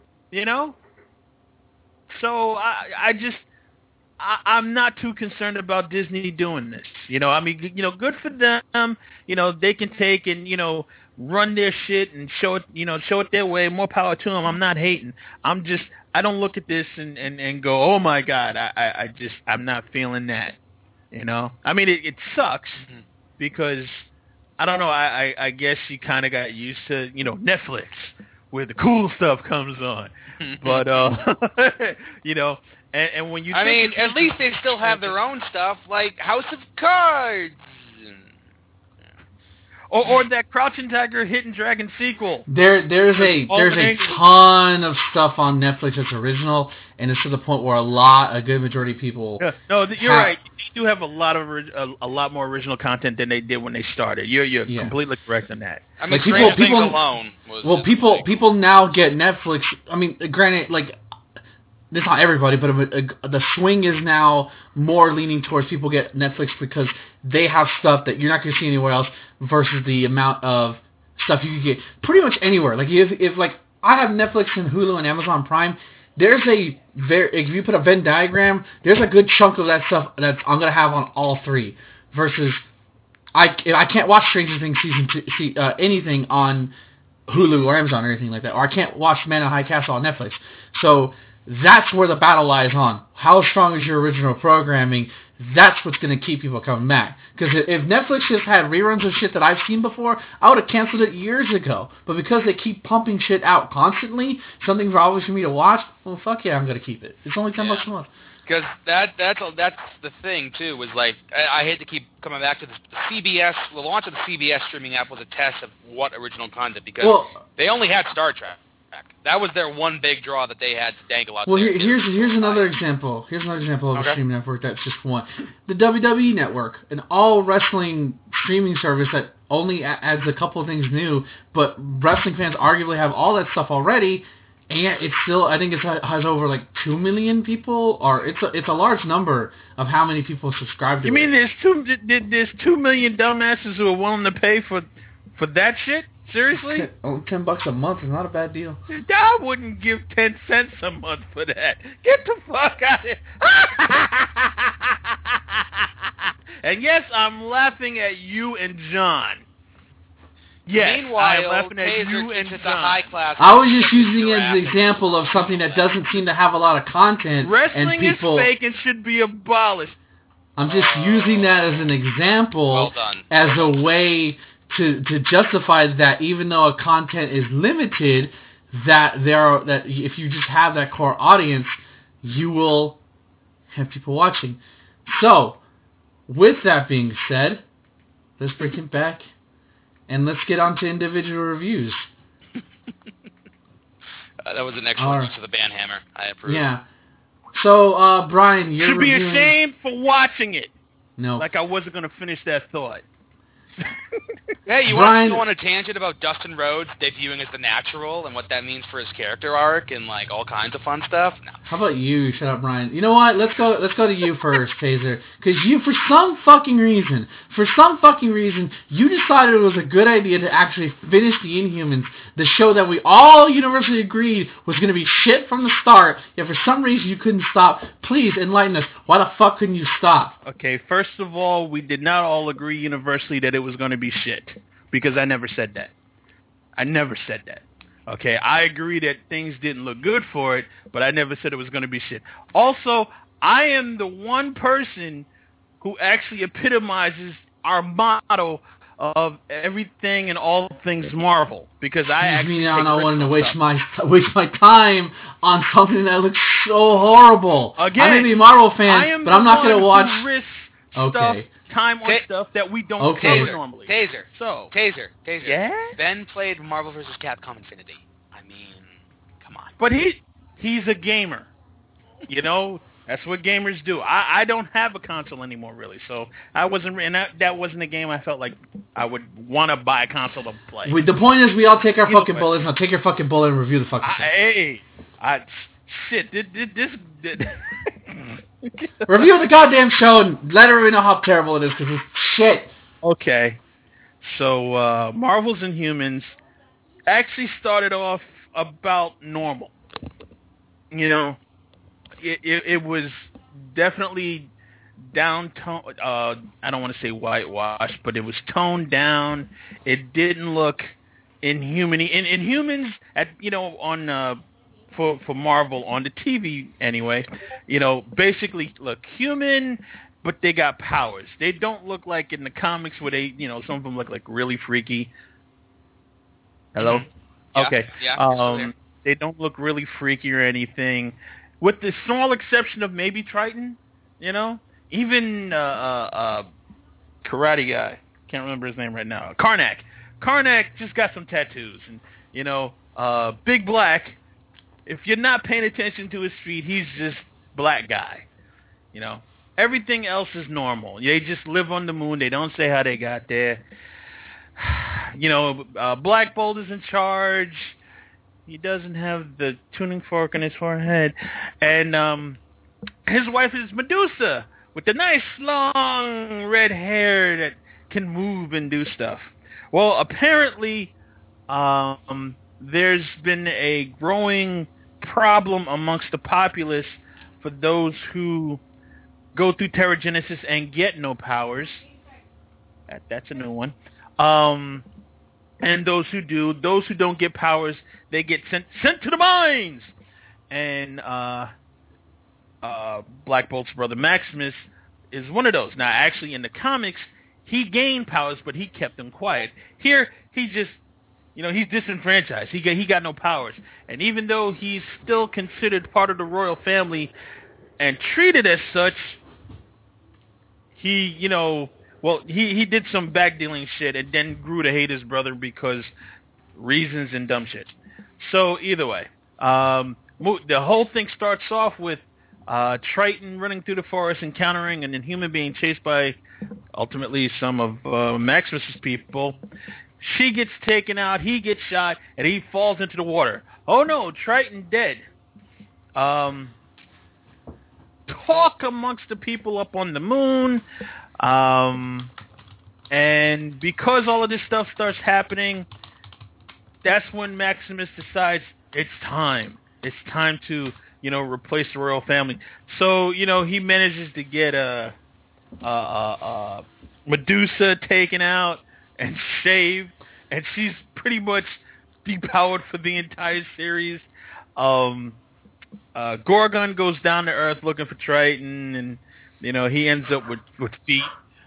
So I'm not too concerned about Disney doing this. I mean, good for them. They can take and, run their shit and show it their way. More power to them. I'm not hating. I don't look at this and go, oh my God, I'm not feeling that. I mean, it sucks because I don't know. I guess you kind of got used to, Netflix where the cool stuff comes on. But, and when you at least they still have their own stuff, like House of Cards. Or that Crouching Tiger, Hidden Dragon sequel. There's a ton of stuff on Netflix that's original, and it's to the point where a good majority of people. Yeah. No, you're right. They do have a lot more original content than they did when they started. You're completely correct on that. I mean, Stranger Things alone was. People now get Netflix. I mean, granted, like. It's not everybody, but the swing is now more leaning towards people get Netflix because they have stuff that you're not going to see anywhere else versus the amount of stuff you can get pretty much anywhere. Like if like I have Netflix and Hulu and Amazon Prime, if you put a Venn diagram, there's a good chunk of that stuff that I'm going to have on all three versus I can't watch Stranger Things season 2 anything on Hulu or Amazon or anything like that, or I can't watch Man in High Castle on Netflix. So that's where the battle lies on. How strong is your original programming? That's what's going to keep people coming back. Because if Netflix just had reruns of shit that I've seen before, I would have canceled it years ago. But because they keep pumping shit out constantly, something always for me to watch, well, fuck yeah, I'm going to keep it. It's only $10 a month. Because that's the thing, too, was like, I hate to keep coming back to this. CBS, the launch of the CBS streaming app was a test of what original content, because they only had Star Trek. That was their one big draw that they had to dangle out. Well, here's another example. Here's another example of a streaming network that's just one. The WWE Network, an all wrestling streaming service that only adds a couple of things new, but wrestling fans arguably have all that stuff already, and it's still, I think it has over like 2 million people, or it's a large number of how many people subscribe to it. You mean there's 2 million dumbasses who are willing to pay for that shit? Seriously? $10 a month is not a bad deal. I wouldn't give 10 cents a month for that. Get the fuck out of here. And yes, I'm laughing at you and John. Yes, meanwhile, I'm laughing at Taser you and teaches John. a high class. I was just using it as an example of something that doesn't seem to have a lot of content. Wrestling and people, is fake and should be abolished. I'm just using that as an example, as a way to justify that even though a content is limited, that if you just have that core audience, you will have people watching. So, with that being said, let's bring it back and let's get on to individual reviews. That was an excellent use of the band hammer. I approve. Yeah. So, Brian, you're should be ashamed for watching it. No. Like I wasn't going to finish that thought. Hey, you want to go on a tangent about Dustin Rhodes debuting as the Natural and what that means for his character arc and like all kinds of fun stuff? No. How about you? Shut up, Brian. You know what? Let's go to you first, Taser. Because you, for some fucking reason, you decided it was a good idea to actually finish The Inhumans, the show that we all universally agreed was going to be shit from the start. Yet for some reason you couldn't stop. Please enlighten us. Why the fuck couldn't you stop? Okay, first of all, we did not all agree universally that it was going to be shit. Because I never said that. Okay, I agree that things didn't look good for it, but I never said it was going to be shit. Also, I am the one person who actually epitomizes our motto of everything and all things Marvel because I actually I don't want to waste my time on something that looks so horrible. Again, I may be a Marvel fan, but I'm not going to watch. Time on stuff that we don't cover normally. Taser. Yeah? Ben played Marvel vs. Capcom Infinity. I mean, come on. But he's a gamer. You know, that's what gamers do. I don't have a console anymore, really. So I wasn't, and that wasn't a game I felt like I would want to buy a console to play. The point is, we all take our fucking bullets. Now take your fucking bullet and review the fucking thing. Review the goddamn show and let everybody know how terrible it is because it's shit. Okay. So, Marvel's Inhumans actually started off about normal. You know, it was definitely down-toned. I don't want to say whitewashed, but it was toned down. It didn't look Inhuman. Inhumans, on for Marvel on the TV anyway, basically look human, but they got powers. They don't look like in the comics where they, some of them look like really freaky. Hello? Yeah, okay. Yeah. They don't look really freaky or anything, with the small exception of maybe Triton. Even karate guy, can't remember his name right now. Karnak just got some tattoos, and Big Black. If you're not paying attention to his feet, he's just black guy. Everything else is normal. They just live on the moon. They don't say how they got there. Black Bolt is in charge. He doesn't have the tuning fork on his forehead. And his wife is Medusa with the nice long red hair that can move and do stuff. Well, apparently there's been a growing problem amongst the populace for those who go through Terrigenesis and get no powers. That's a new one. And those who don't get powers, they get sent to the mines. And Black Bolt's brother Maximus is one of those. Now, actually, in the comics, he gained powers, but he kept them quiet. Here, he just, he's disenfranchised. He got no powers. And even though he's still considered part of the royal family and treated as such, he did some backdealing shit and then grew to hate his brother because reasons and dumb shit. So either way, the whole thing starts off with Triton running through the forest, encountering an Inhuman being chased by ultimately some of Maximus's people. She gets taken out, he gets shot, and he falls into the water. Oh no, Triton dead. Talk amongst the people up on the moon. And because all of this stuff starts happening, that's when Maximus decides it's time. It's time to, replace the royal family. So, he manages to get Medusa taken out and shaved, and she's pretty much depowered for the entire series. Gorgon goes down to Earth looking for Triton, and he ends up with feet.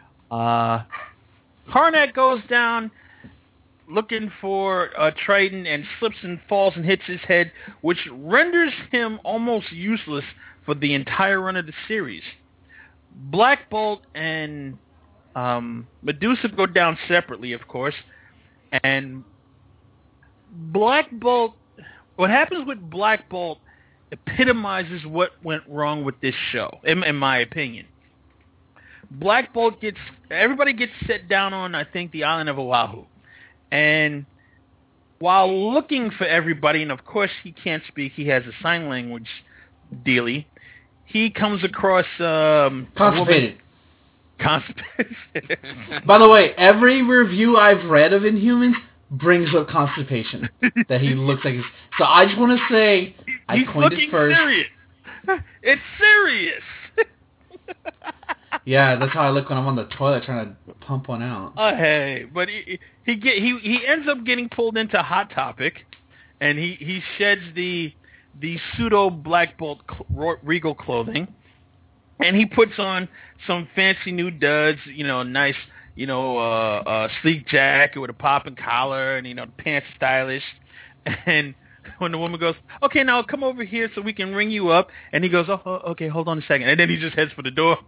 Karnak goes down looking for Triton and slips and falls and hits his head, which renders him almost useless for the entire run of the series. Black Bolt and Medusa go down separately, of course, and Black Bolt. What happens with Black Bolt epitomizes what went wrong with this show, in my opinion. Black Bolt everybody gets set down on, I think, the island of Oahu. And while looking for everybody, and of course he can't speak, he has a sign language dealie, he comes across Constipated. Constipated. By the way, every review I've read of Inhumans brings up constipation. That he looks like so I just want to say, I coined it first. Serious. It's serious. Yeah, that's how I look when I'm on the toilet trying to pump one out. Hey, but he ends up getting pulled into Hot Topic, and he sheds the pseudo Black Bolt regal clothing, and he puts on some fancy new duds, nice sleek jacket with a popping collar, and the pants stylish. And when the woman goes, okay, now come over here so we can ring you up, and he goes, oh, okay, hold on a second, and then he just heads for the door.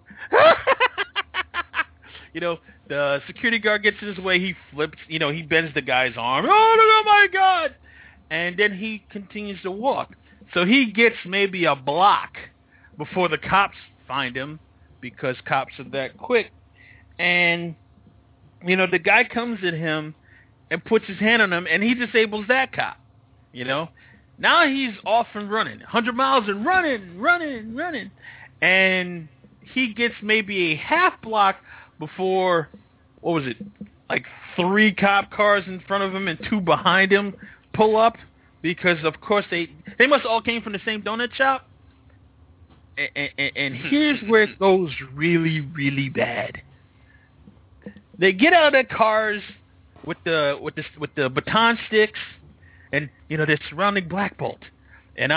The security guard gets in his way. He flips, he bends the guy's arm. Oh my God! And then he continues to walk. So he gets maybe a block before the cops find him, because cops are that quick. And, the guy comes at him and puts his hand on him, and he disables that cop. Now he's off and running, 100 miles and running. And he gets maybe a half block before, what was it, like 3 cop cars in front of him and 2 behind him pull up, because of course they must all came from the same donut shop. And here's where it goes really, really bad. They get out of their cars with the baton sticks, and they're surrounding Black Bolt. And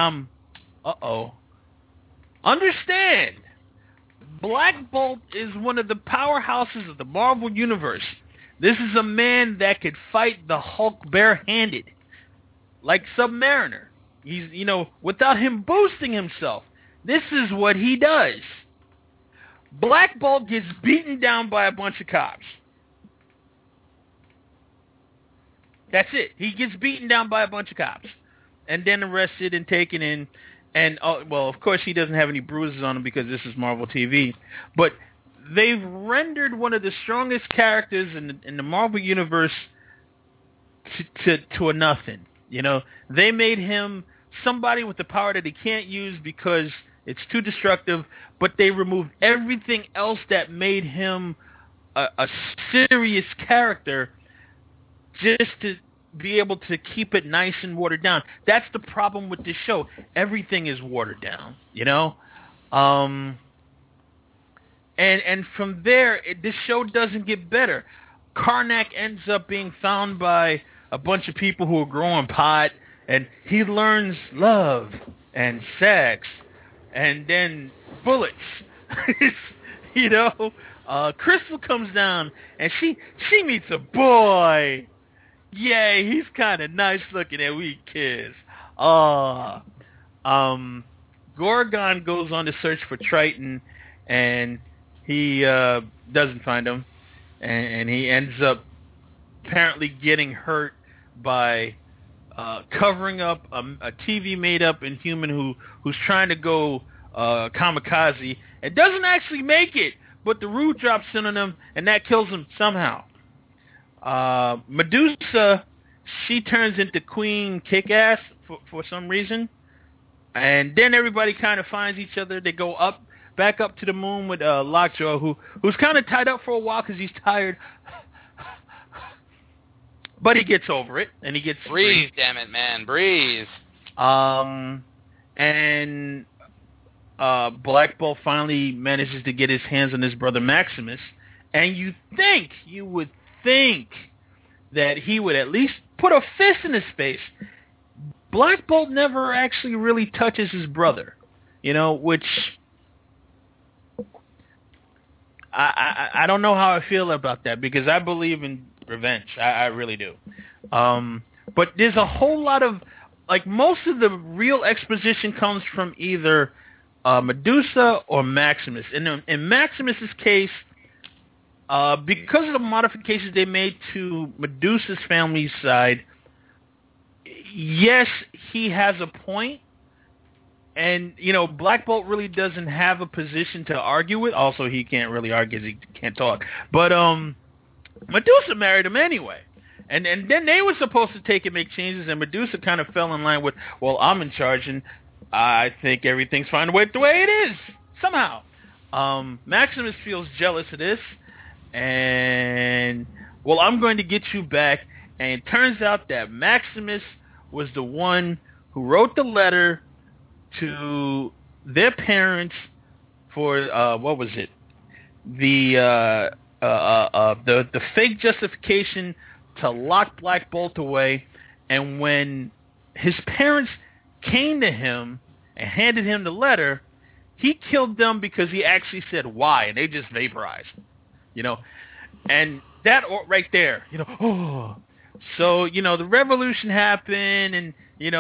understand, Black Bolt is one of the powerhouses of the Marvel Universe. This is a man that could fight the Hulk barehanded, like Submariner. He's, without him boosting himself. This is what he does. Black Bolt gets beaten down by a bunch of cops. That's it. He gets beaten down by a bunch of cops, and then arrested and taken in. And, of course, he doesn't have any bruises on him because this is Marvel TV. But they've rendered one of the strongest characters in the Marvel Universe to a nothing. They made him somebody with the power that he can't use because it's too destructive, but they removed everything else that made him a serious character just to be able to keep it nice and watered down. That's the problem with this show. Everything is watered down, and from there, this show doesn't get better. Karnak ends up being found by a bunch of people who are growing pot, and he learns love and sex and then bullets. Crystal comes down, and she meets a boy. Yay, he's kind of nice looking, and we kiss. Gorgon goes on to search for Triton, and he doesn't find him, and he ends up apparently getting hurt by covering up a TV made up Inhuman who's trying to go kamikaze and doesn't actually make it, but the Rude drops in on him, and that kills him somehow. Medusa, she turns into Queen Kick-Ass for some reason, and then everybody kind of finds each other. They go back up to the moon with Lockjaw, who's kind of tied up for a while because he's tired. But he gets over it, and he gets breathe. Damn it, man, breathe. And Black Bolt finally manages to get his hands on his brother Maximus, and you would think that he would at least put a fist in his face. Black Bolt never actually really touches his brother, which I don't know how I feel about that, because I believe in revenge. I really do. But there's a whole lot of, most of the real exposition comes from either Medusa or Maximus. In Maximus's case, because of the modifications they made to Medusa's family side, yes, he has a point. And, Black Bolt really doesn't have a position to argue with. Also, he can't really argue because he can't talk. But Medusa married him anyway. And then they were supposed to take and make changes, and Medusa kind of fell in line with, well, I'm in charge, and I think everything's fine the way it is, somehow. Maximus feels jealous of this, and, well, I'm going to get you back. And it turns out that Maximus was the one who wrote the letter to their parents for, what was it? The fake justification to lock Black Bolt away. And when his parents came to him and handed him the letter, he killed them because he actually said why, and they just vaporized. And that right there, So, the revolution happened, and,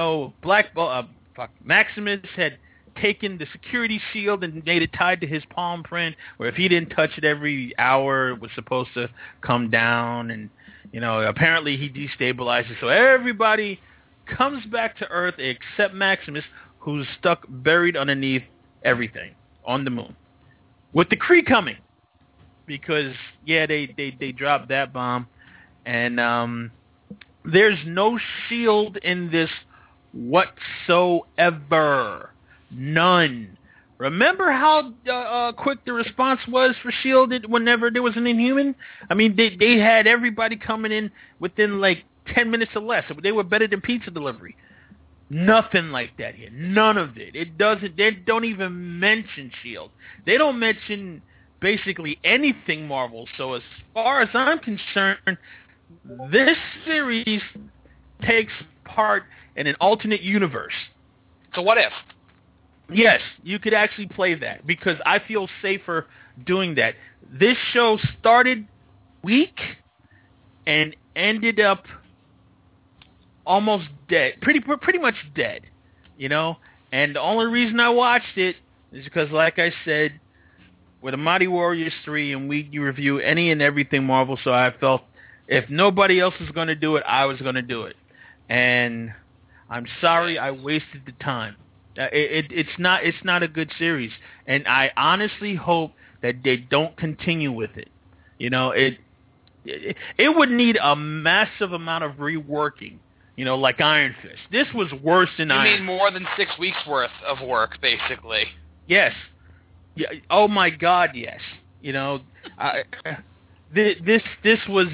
Maximus had taken the security shield and made it tied to his palm print, where if he didn't touch it every hour, it was supposed to come down, and, apparently he destabilized it. So everybody comes back to Earth except Maximus, who's stuck buried underneath everything on the moon. With the Kree coming. Because, they dropped that bomb. And there's no shield in this whatsoever. None. Remember how quick the response was for S.H.I.E.L.D. whenever there was an Inhuman? I mean, they had everybody coming in within like 10 minutes or less. They were better than pizza delivery. Nothing like that here. None of it. They don't even mention S.H.I.E.L.D. They don't mention basically anything Marvel. So as far as I'm concerned, this series takes part in an alternate universe. So what if? Yes, you could actually play that because I feel safer doing that. This show started weak and ended up almost dead, pretty much dead, And the only reason I watched it is because, like I said, we're the Mighty Warriors 3, and we review any and everything Marvel. So I felt if nobody else was going to do it, I was going to do it. And I'm sorry I wasted the time. It's not a good series, and I honestly hope that they don't continue with it. It would need a massive amount of reworking. Like Iron Fist. This was worse than Iron Fist. You mean more than 6 weeks worth of work, basically? Yes. Yeah. Oh my God, yes. This was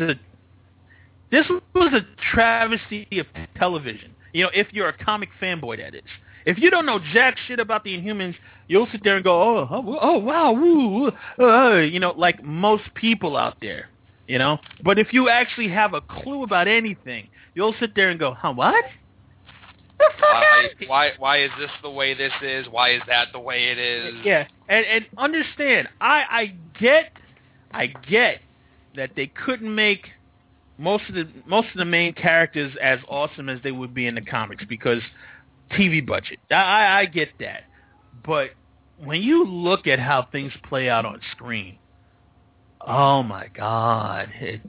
a travesty of television. If you're a comic fanboy, that is. If you don't know jack shit about the Inhumans, you'll sit there and go, oh wow, woo, like most people out there, But if you actually have a clue about anything, you'll sit there and go, huh, what? Why is this the way this is? Why is that the way it is? Yeah, and understand, I get that they couldn't make most of the main characters as awesome as they would be in the comics because TV budget. I get that. But when you look at how things play out on screen, oh my God,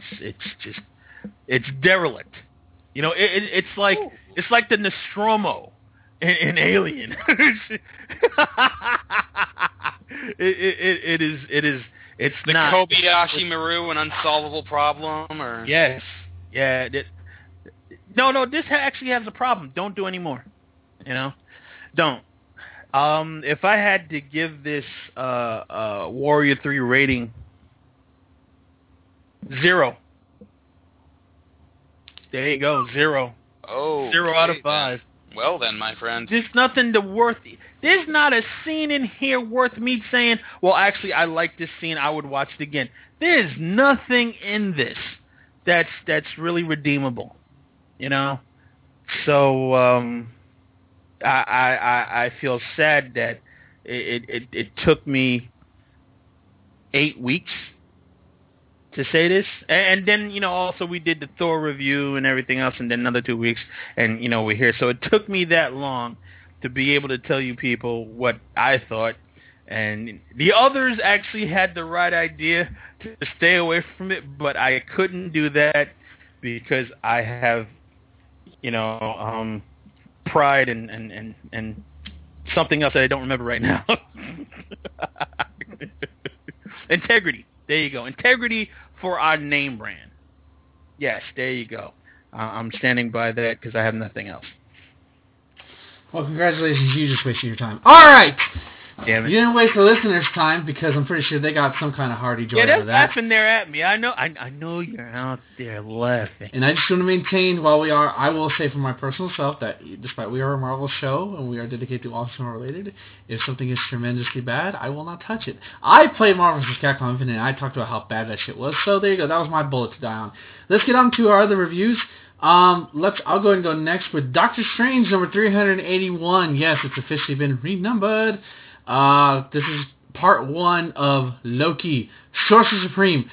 it's derelict. It's like the Nostromo in Alien. It's the not Kobayashi Maru, an unsolvable problem, or yes, yeah. No, this actually has a problem. Don't do any more. Don't. If I had to give this Warrior 3 rating, 0. There you go, 0. Oh, 0 out of 5. Well then, my friend. There's nothing there's not a scene in here worth me saying, well, actually, I like this scene, I would watch it again. There's nothing in this that's really redeemable, So, I feel sad that it took me 8 weeks to say this, and then also we did the Thor review and everything else, and then another 2 weeks, and we're here. So it took me that long to be able to tell you people what I thought, and the others actually had the right idea to stay away from it, but I couldn't do that because I have pride and something else that I don't remember right now. Integrity. There you go. Integrity for our name brand. Yes, there you go. I'm standing by that because I have nothing else. Well, congratulations. You just wasted your time. All right. Damn it. You didn't waste the listeners' time because I'm pretty sure they got some kind of hearty joy out of that. Yeah, they're laughing there at me. I know you're out there laughing. And I just want to maintain, I will say for my personal self that despite we are a Marvel show and we are dedicated to all Marvel related, if something is tremendously bad, I will not touch it. I played Marvel vs. Capcom Infinite and I talked about how bad that shit was, so there you go. That was my bullet to die on. Let's get on to our other reviews. I'll go ahead and go next with Doctor Strange number 381. Yes, it's officially been renumbered. This is part 1 of Loki, Sorcerer Supreme.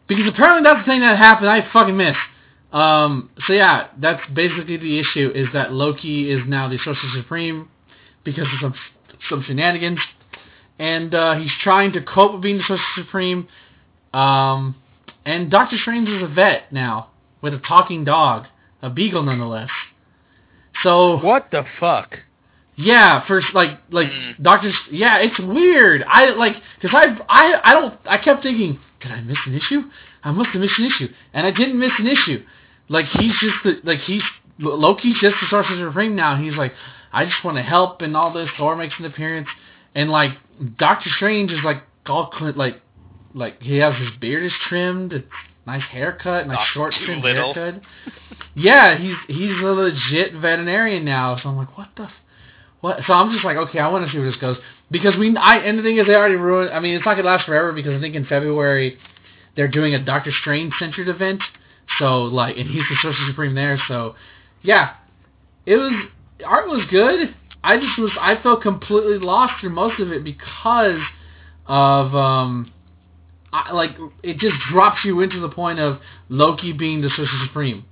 Because apparently that's the thing that happened. I fucking missed. So yeah, that's basically the issue, is that Loki is now the Sorcerer Supreme because of some shenanigans. And he's trying to cope with being the Sorcerer Supreme. And Doctor Strange is a vet now, with a talking dog. A beagle, nonetheless. So... What the fuck? Yeah, first, Doctor... Yeah, it's weird. Because I kept thinking, did I miss an issue? I must have missed an issue. And I didn't miss an issue. Loki's just the Sorcerer Supreme now. He's like, I just want to help and all this. Thor makes an appearance. And, Doctor Strange is, all, he has his beard is trimmed, nice haircut, nice short trimmed haircut. Yeah, he's a legit veterinarian now. So I'm like, what? So I'm just like, okay, I want to see where this goes. Because and the thing is, they already ruined, I mean, it's not going to last forever, because I think in February, they're doing a Doctor Strange-centered event. So, and he's the Sorcerer Supreme there, so, yeah. Art was good. I felt completely lost through most of it because of, it just drops you into the point of Loki being the Sorcerer Supreme.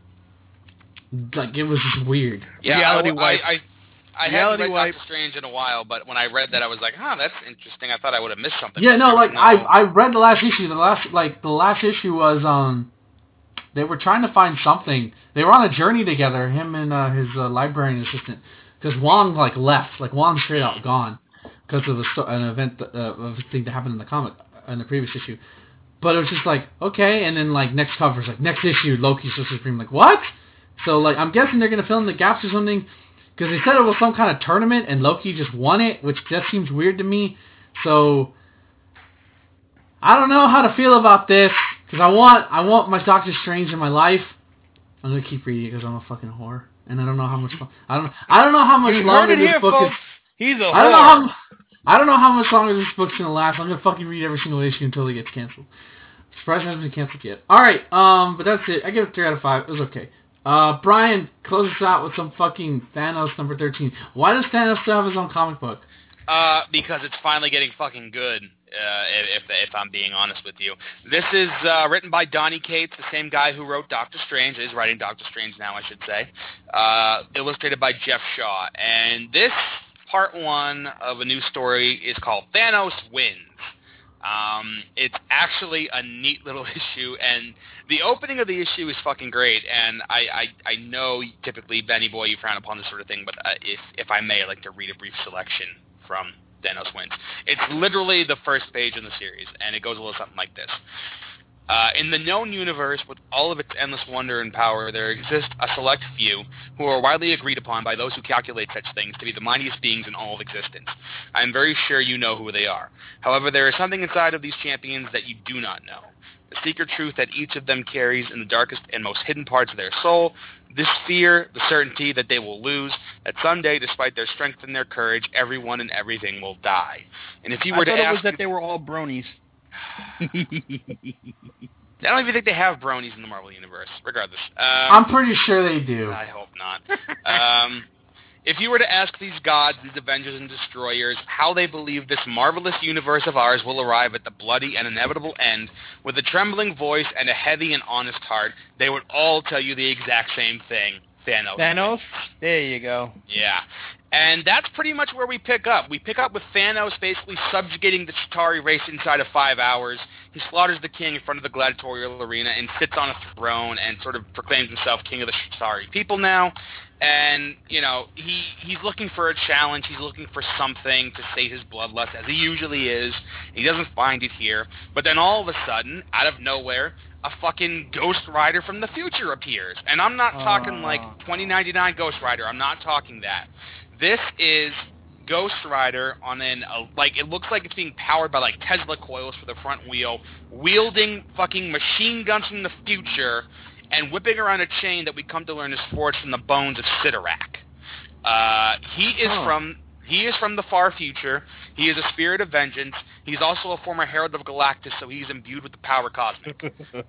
It was just weird. Yeah, Reality wipe. I hadn't read Doctor Strange in a while, but when I read that, I was like, that's interesting. I thought I would have missed something. Yeah, no, I read the last issue. The last issue was, they were trying to find something. They were on a journey together, him and his librarian assistant, because Wong, left. Wong's straight out gone because of an event, of a thing that happened in the comic, in the previous issue. But it was just okay, and then, next cover's next issue, Loki's Sorcerer Supreme. What? So, I'm guessing they're going to fill in the gaps or something. Because they said it was some kind of tournament and Loki just won it, which just seems weird to me. So, I don't know how to feel about this. Because I want my Doctor Strange in my life. I'm going to keep reading it because I'm a fucking whore. And I don't know how much... I don't know how much longer this book is... He's a whore. I don't know how much longer this book's going to last. I'm going to fucking read every single issue until it gets canceled. Surprised it hasn't been canceled yet. Alright, but that's it. I give it 3 out of 5. It was okay. Brian, close us out with some fucking Thanos number 13. Why does Thanos still have his own comic book? Because it's finally getting fucking good, if I'm being honest with you. This is written by Donny Cates, the same guy who wrote Doctor Strange, is writing Doctor Strange now, I should say. Illustrated by Jeff Shaw. And this part 1 of a new story is called Thanos Wins. It's actually a neat little issue, and the opening of the issue is fucking great, and I know typically, Benny Boy, you frown upon this sort of thing, but if I may, I'd like to read a brief selection from Thanos Wins. It's literally the first page in the series, and it goes a little something like this. In the known universe, with all of its endless wonder and power, there exists a select few who are widely agreed upon by those who calculate such things to be the mightiest beings in all of existence. I am very sure you know who they are. However, there is something inside of these champions that you do not know. The secret truth that each of them carries in the darkest and most hidden parts of their soul. This fear, the certainty that they will lose, that someday, despite their strength and their courage, everyone and everything will die. And if you were to ask... I thought it was that they were all bronies. I don't even think they have bronies in the Marvel Universe, regardless. I'm pretty sure they do. I hope not. If you were to ask these gods, these Avengers and Destroyers, how they believe this marvelous universe of ours will arrive at the bloody and inevitable end, with a trembling voice and a heavy and honest heart, they would all tell you the exact same thing. Thanos. Thanos? There you go. Yeah. And that's pretty much where we pick up. We pick up with Thanos basically subjugating the Chitauri race inside of 5 hours. He slaughters the king in front of the gladiatorial arena and sits on a throne and sort of proclaims himself king of the Chitauri people now. And, you know, he's looking for a challenge. He's looking for something to sate his bloodlust, as he usually is. He doesn't find it here. But then all of a sudden, out of nowhere, a fucking Ghost Rider from the future appears. And I'm not talking like 2099 Ghost Rider. I'm not talking that. This is Ghost Rider on it looks like it's being powered by like Tesla coils for the front wheel, wielding fucking machine guns from the future, and whipping around a chain that we come to learn is forged from the bones of Sidorak. He is from the far future. He is a spirit of vengeance. He's also a former herald of Galactus, so he's imbued with the power cosmic.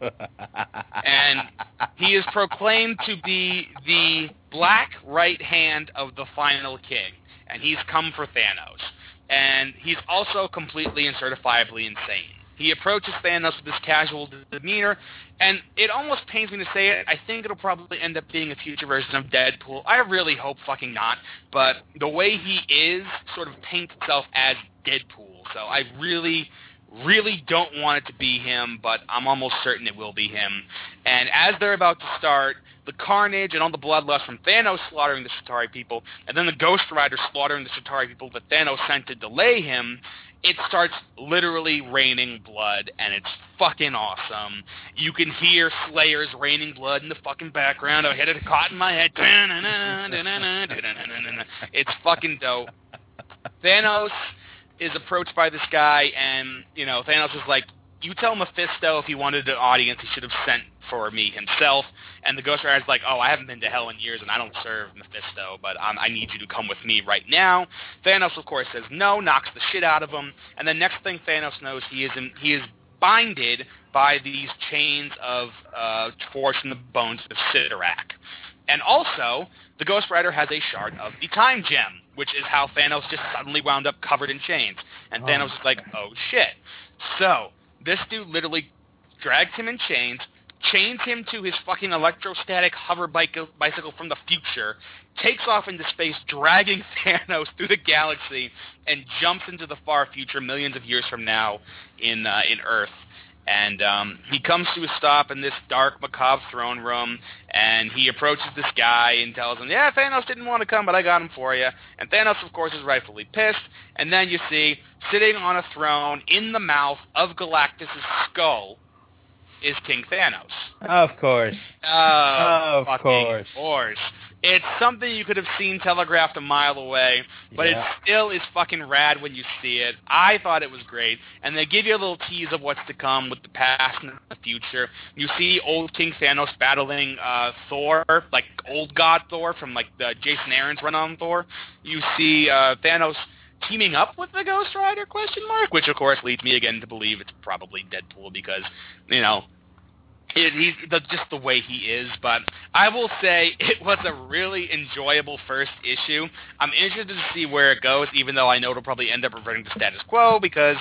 And he is proclaimed to be the black right hand of the final king. And he's come for Thanos. And he's also completely and certifiably insane. He approaches Thanos with this casual demeanor, and it almost pains me to say it. I think it'll probably end up being a future version of Deadpool. I really hope fucking not, but the way he is sort of paints itself as Deadpool. So I really don't want it to be him, but I'm almost certain it will be him. And as they're about to start, the carnage and all the bloodlust from Thanos slaughtering the Chitauri people, and then the Ghost Rider slaughtering the Chitauri people that Thanos sent to delay him, it starts literally raining blood, and it's fucking awesome. You can hear Slayer's raining blood in the fucking background. I had it caught in my head. It's fucking dope. Thanos is approached by this guy, and, Thanos is like, you tell Mephisto if he wanted an audience, he should have sent for me himself. And the Ghost Rider's like, I haven't been to hell in years, and I don't serve Mephisto, but I need you to come with me right now. Thanos, of course, says no, knocks the shit out of him, and the next thing Thanos knows, he is binded by these chains of force in the bones of Cyttorak. And also, the Ghost Rider has a shard of the Time Gem, which is how Thanos just suddenly wound up covered in chains. And Thanos is like, oh shit. So, this dude literally drags him in chains him to his fucking electrostatic hover bicycle from the future, takes off into space, dragging Thanos through the galaxy, and jumps into the far future millions of years from now in Earth. And he comes to a stop in this dark, macabre throne room, and he approaches this guy and tells him, yeah, Thanos didn't want to come, but I got him for you. And Thanos, of course, is rightfully pissed. And then you see, sitting on a throne in the mouth of Galactus' skull is King Thanos. Of course. Of course. It's something you could have seen telegraphed a mile away, but it still is fucking rad when you see it. I thought it was great, and they give you a little tease of what's to come with the past and the future. You see old King Thanos battling Thor, like old god Thor from like the Jason Aaron's run on Thor. You see Thanos teaming up with the Ghost Rider, ? Which, of course, leads me again to believe it's probably Deadpool because, he's just the way he is. But I will say it was a really enjoyable first issue. I'm interested to see where it goes, even though I know it'll probably end up reverting to status quo because,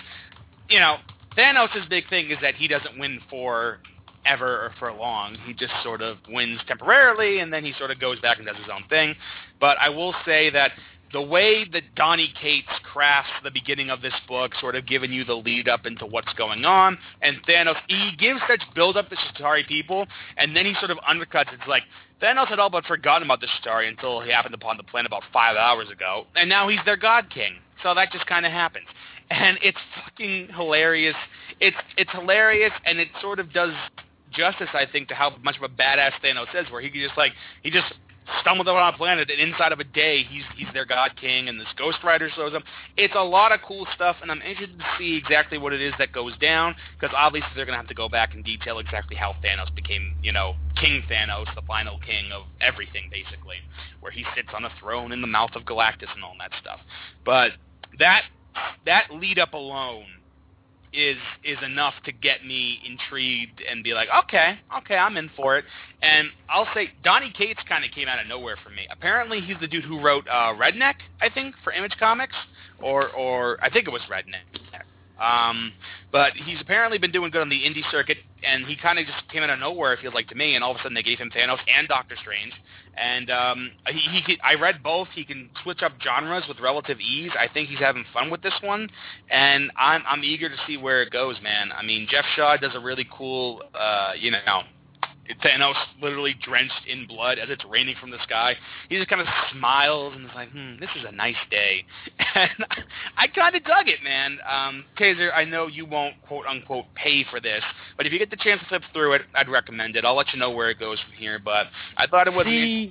Thanos' big thing is that he doesn't win for ever or for long. He just sort of wins temporarily, and then he sort of goes back and does his own thing. But I will say that the way that Donny Cates crafts the beginning of this book, sort of giving you the lead up into what's going on, and Thanos, he gives such build up to Chitauri people, and then he sort of undercuts. It's like, Thanos had all but forgotten about the Chitauri until he happened upon the planet about 5 hours ago, and now he's their God King. So that just kind of happens. And it's fucking hilarious. It's hilarious, and it sort of does justice, I think, to how much of a badass Thanos is, where he just stumbled upon a planet, and inside of a day, he's their God King, and this Ghost Rider shows up. It's a lot of cool stuff, and I'm interested to see exactly what it is that goes down, because obviously they're going to have to go back and detail exactly how Thanos became, King Thanos, the final king of everything, basically, where he sits on a throne in the mouth of Galactus and all that stuff. But that lead-up alone is enough to get me intrigued and be like, okay, I'm in for it. And I'll say Donny Cates kind of came out of nowhere for me. Apparently, he's the dude who wrote Redneck, I think, for Image Comics, or I think it was Redneck. But he's apparently been doing good on the indie circuit, and he kind of just came out of nowhere, it feels like to me, and all of a sudden they gave him Thanos and Doctor Strange. And I read both. He can switch up genres with relative ease. I think he's having fun with this one, and I'm eager to see where it goes, man. I mean, Jeff Shaw does a really cool, Thanos literally drenched in blood as it's raining from the sky. He just kind of smiles and is like, this is a nice day. And I kind of dug it, man. Taser, I know you won't, quote-unquote, pay for this, but if you get the chance to flip through it, I'd recommend it. I'll let you know where it goes from here, but I thought it was...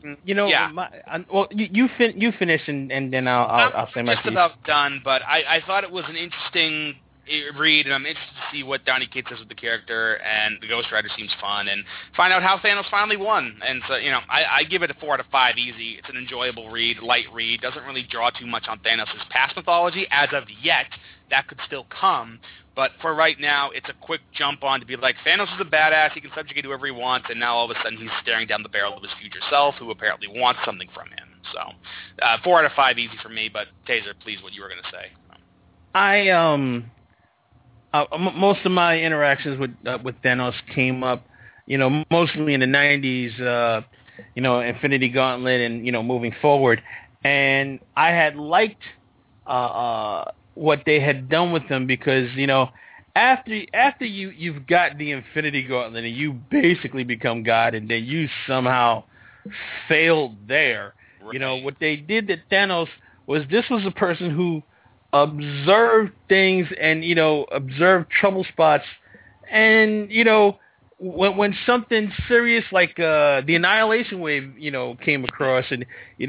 you finish and then I'll say my piece. I'm just about done, but I thought it was an interesting read, and I'm interested to see what Donny Cates does with the character, and the Ghost Rider seems fun, and find out how Thanos finally won. And so, I give it a 4 out of 5 easy. It's an enjoyable read, light read, doesn't really draw too much on Thanos' past mythology as of yet. That could still come, but for right now, it's a quick jump on to be like, Thanos is a badass, he can subjugate whoever he wants, and now all of a sudden he's staring down the barrel of his future self, who apparently wants something from him. So, 4 out of 5 easy for me, but Taser, please, what you were going to say. most of my interactions with Thanos came up, mostly in the 90s, Infinity Gauntlet and, moving forward. And I had liked what they had done with them because, after you've got the Infinity Gauntlet and you basically become God and then you somehow failed there, Right. what they did to Thanos was this was a person who observed things and, observed trouble spots and, when something serious like the Annihilation Wave, came across, and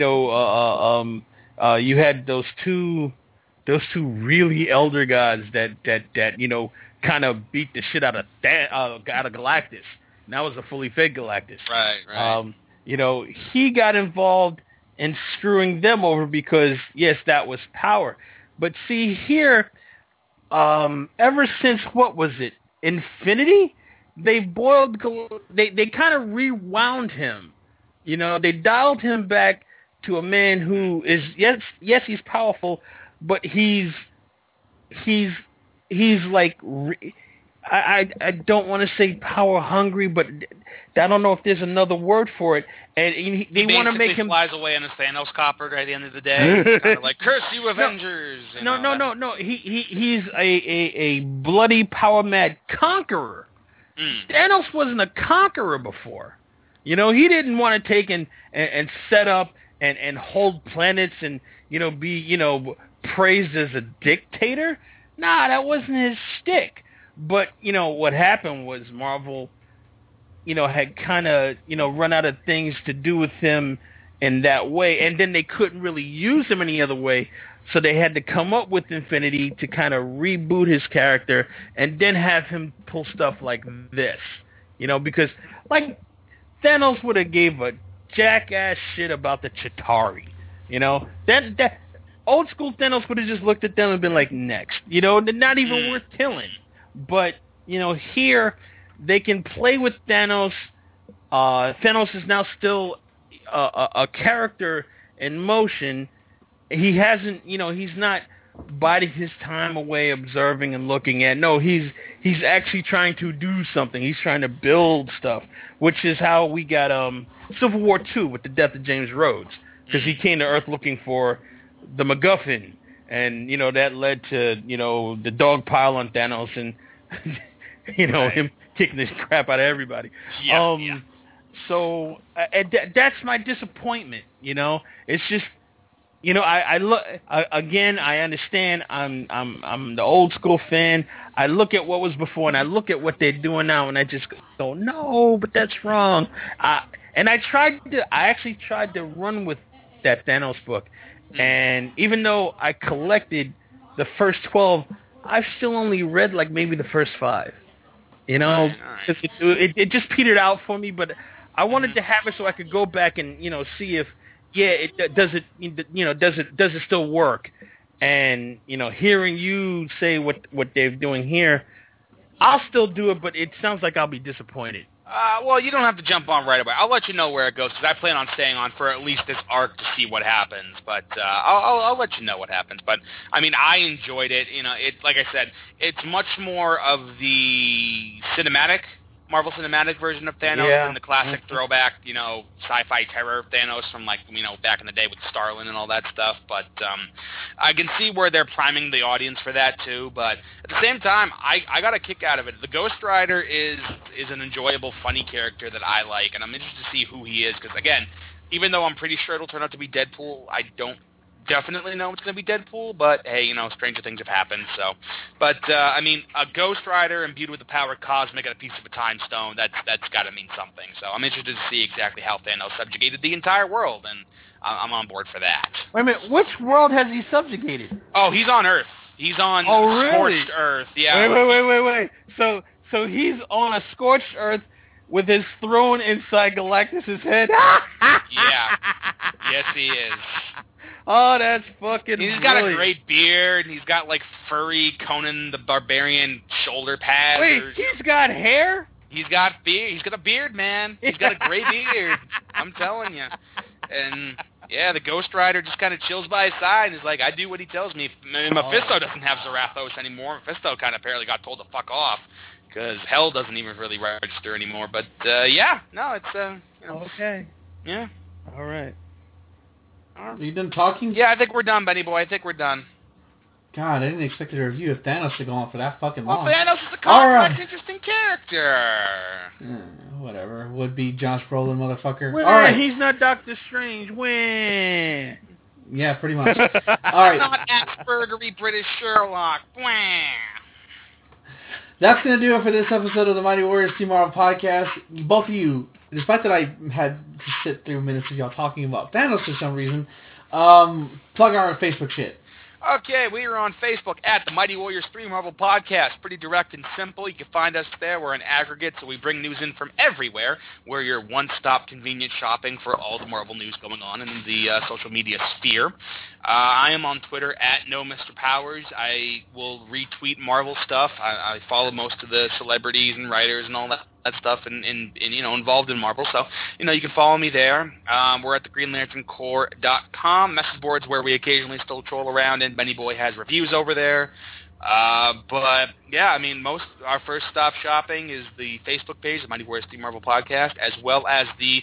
you had those two really elder gods that kind of beat the shit out of Galactus. And that was a fully fed Galactus. Right. He got involved in screwing them over because yes, that was power. But see here, ever since what was it, Infinity? They kind of rewound him. They dialed him back to a man who is yes, he's powerful, but he's like I don't want to say power hungry, but I don't know if there's another word for it. And they want to make him flies away on his Thanos copper at the end of the day. It's kind of like curse you, Avengers. No. He's a bloody power mad conqueror. Thanos wasn't a conqueror before. He didn't want to take and set up and hold planets and be praised as a dictator. Nah, that wasn't his shtick. But what happened was Marvel had kind of run out of things to do with him in that way, and then they couldn't really use him any other way. So they had to come up with Infinity to kind of reboot his character and then have him pull stuff like this. Because like Thanos would have gave a jackass shit about the Chitauri. That old school Thanos would have just looked at them and been like, next. They're not even worth killing. But, here they can play with Thanos. Thanos is now still a character in motion. He hasn't, he's not biding his time away observing and looking at. No, he's actually trying to do something. He's trying to build stuff, which is how we got Civil War II with the death of James Rhodes, because he came to Earth looking for the MacGuffin, and that led to the dog pile on Thanos and him kicking the crap out of everybody. Yeah. So that's my disappointment. It's just. I look again. I understand. I'm the old school fan. I look at what was before, and I look at what they're doing now, and I just go, no, but that's wrong. And I actually tried to run with that Thanos book, and even though I collected the first 12, I've still only read like maybe the first 5. It just petered out for me. But I wanted to have it so I could go back and see if. Yeah, does it still work? And hearing you say what they're doing here, I'll still do it, but it sounds like I'll be disappointed. Well, you don't have to jump on right away. I'll let you know where it goes because I plan on staying on for at least this arc to see what happens. But I'll let you know what happens. But I mean, I enjoyed it. It like I said, it's much more of the Marvel cinematic version of Thanos than the classic throwback, sci-fi terror Thanos from back in the day with Starlin and all that stuff. But I can see where they're priming the audience for that too. But at the same time, I got a kick out of it. The Ghost Rider is an enjoyable, funny character that I like, and I'm interested to see who he is because again, even though I'm pretty sure it'll turn out to be Deadpool, I don't definitely know it's going to be Deadpool, but hey, stranger things have happened, so. But, I mean, a Ghost Rider imbued with the power cosmic and a piece of a time stone, that's got to mean something. So I'm interested to see exactly how Thanos subjugated the entire world, and I'm on board for that. Wait a minute, which world has he subjugated? Oh, he's on Earth. He's on Scorched Earth, yeah. Wait. So he's on a Scorched Earth with his throne inside Galactus' head? Yeah. Yes, he is. Oh, that's fucking He's got a great beard, and he's got, furry Conan the Barbarian shoulder pads. Wait, he's got hair? He's got beard. He's got a beard, man. He's got a gray beard. I'm telling you. And yeah, the Ghost Rider just kind of chills by his side and is like, I do what he tells me. Mephisto doesn't have Zarathos anymore. Mephisto kind of apparently got told to fuck off because Hell doesn't even really register anymore. But yeah, no, it's okay. Yeah. All right. Are you done talking? Yeah, I think we're done, Benny Boy. I think we're done. God, I didn't expect a review of Thanos to go on for that fucking long. Well, Thanos is a complex, interesting character. Whatever. Would be Josh Brolin, motherfucker. When? All right. He's not Doctor Strange. When? Yeah, pretty much. All right. Not Aspergery British Sherlock. That's going to do it for this episode of the Mighty Warriors Team Marvel Podcast. Both of you, despite that I had to sit through minutes of y'all talking about Thanos for some reason, plug our Facebook shit. Okay, we are on Facebook at the Mighty Warriors 3 Marvel Podcast. Pretty direct and simple. You can find us there. We're an aggregate, so we bring news in from everywhere. We're your one-stop convenient shopping for all the Marvel news going on in the social media sphere. I am on Twitter at NoMrPowers. I will retweet Marvel stuff. I follow most of the celebrities and writers and all that stuff and involved in Marvel. So, you can follow me there. We're at the GreenLanternCorps.com. Message boards where we occasionally still troll around, and Benny Boy has reviews over there. But yeah, I mean, our first stop shopping is the Facebook page, the Mighty Warriors 3 Marvel Podcast, as well as the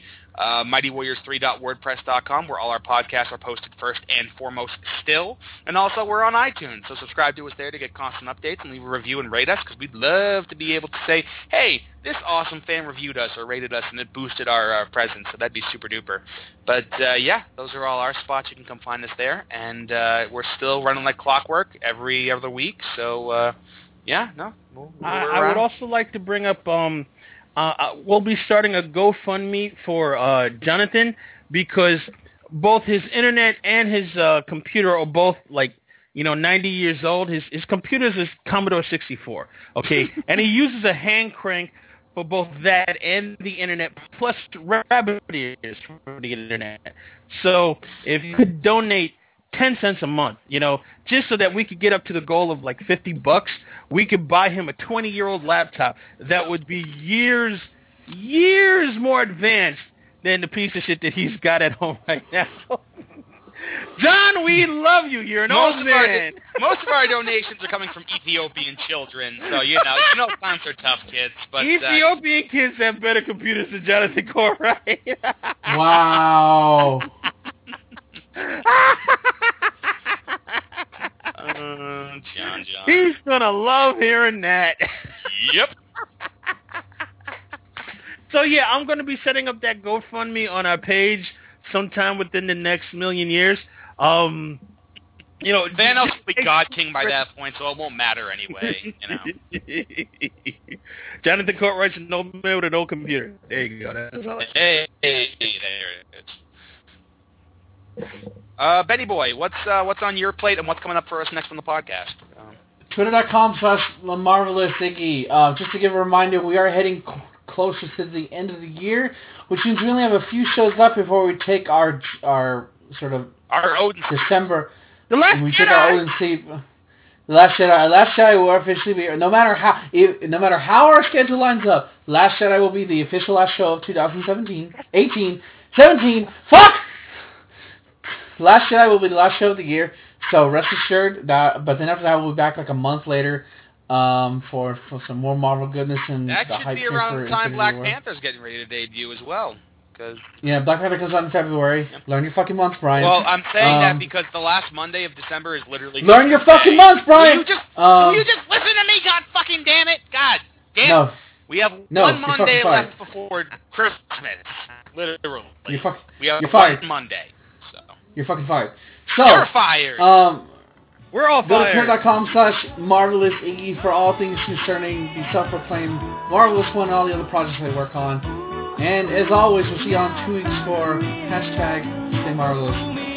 MightyWarriors3.wordpress.com, where all our podcasts are posted first and foremost still. And also, we're on iTunes, so subscribe to us there to get constant updates and leave a review and rate us, because we'd love to be able to say, hey, this awesome fan reviewed us or rated us, and it boosted our presence, so that'd be super duper. But yeah, those are all our spots. You can come find us there, and we're still running like clockwork every other week, so yeah, no. I would also like to bring up, we'll be starting a GoFundMe for Jonathan, because both his internet and his computer are both 90 years old. His computer's is Commodore 64, okay? And he uses a hand crank for both that and the internet, plus rabbit ears for the internet. So if you could donate 10 cents a month, just so that we could get up to the goal of like $50, we could buy him a 20-year-old laptop that would be years more advanced than the piece of shit that he's got at home right now. John, we love you. You're an old man. Most of our donations are coming from Ethiopian children, so times are tough, kids. But Ethiopian kids have better computers than Jonathan Corps, right? Wow. John. He's gonna love hearing that. Yep. So yeah, I'm gonna be setting up that GoFundMe on our page sometime within the next million years. Thanos will be God King by that point, so it won't matter anyway. Jonathan Cartwright's an old man with an old computer. There you go. That's all. Hey, there it is. Benny Boy, what's on your plate and what's coming up for us next on the podcast? Twitter.com/MarvelousIggy. Just to give a reminder, we are heading closer to the end of the year, which means we only have a few shows left before we take our sort of our Odin December. The Last Jedi. We take our Odin sleep. The Last Jedi. Last Jedi will officially be, no matter how our schedule lines up, Last Jedi will be the official last show of 2017. 17. Fuck. Last Jedi will be the last show of the year, so rest assured that. But then after that, we'll be back like a month later for some more Marvel goodness and that the should hype be around the time Infinity Black War. Panther's getting ready to debut as well. Yeah, Black Panther comes out in February. Yep. Learn your fucking months, Brian. Well, I'm saying that because the last Monday of December is literally learn your fucking months, Brian. Will you just listen to me? God fucking damn it! God damn it! We have one Monday left before Christmas. Literally, we have one Monday. So you're fucking fired. So you're fired. We're all fired. Go to twitter.com/MarvelousIggy for all things concerning the self-proclaimed Marvelous One and all the other projects they work on. And as always, we'll see you on 2 weeks for #StayMarvelous.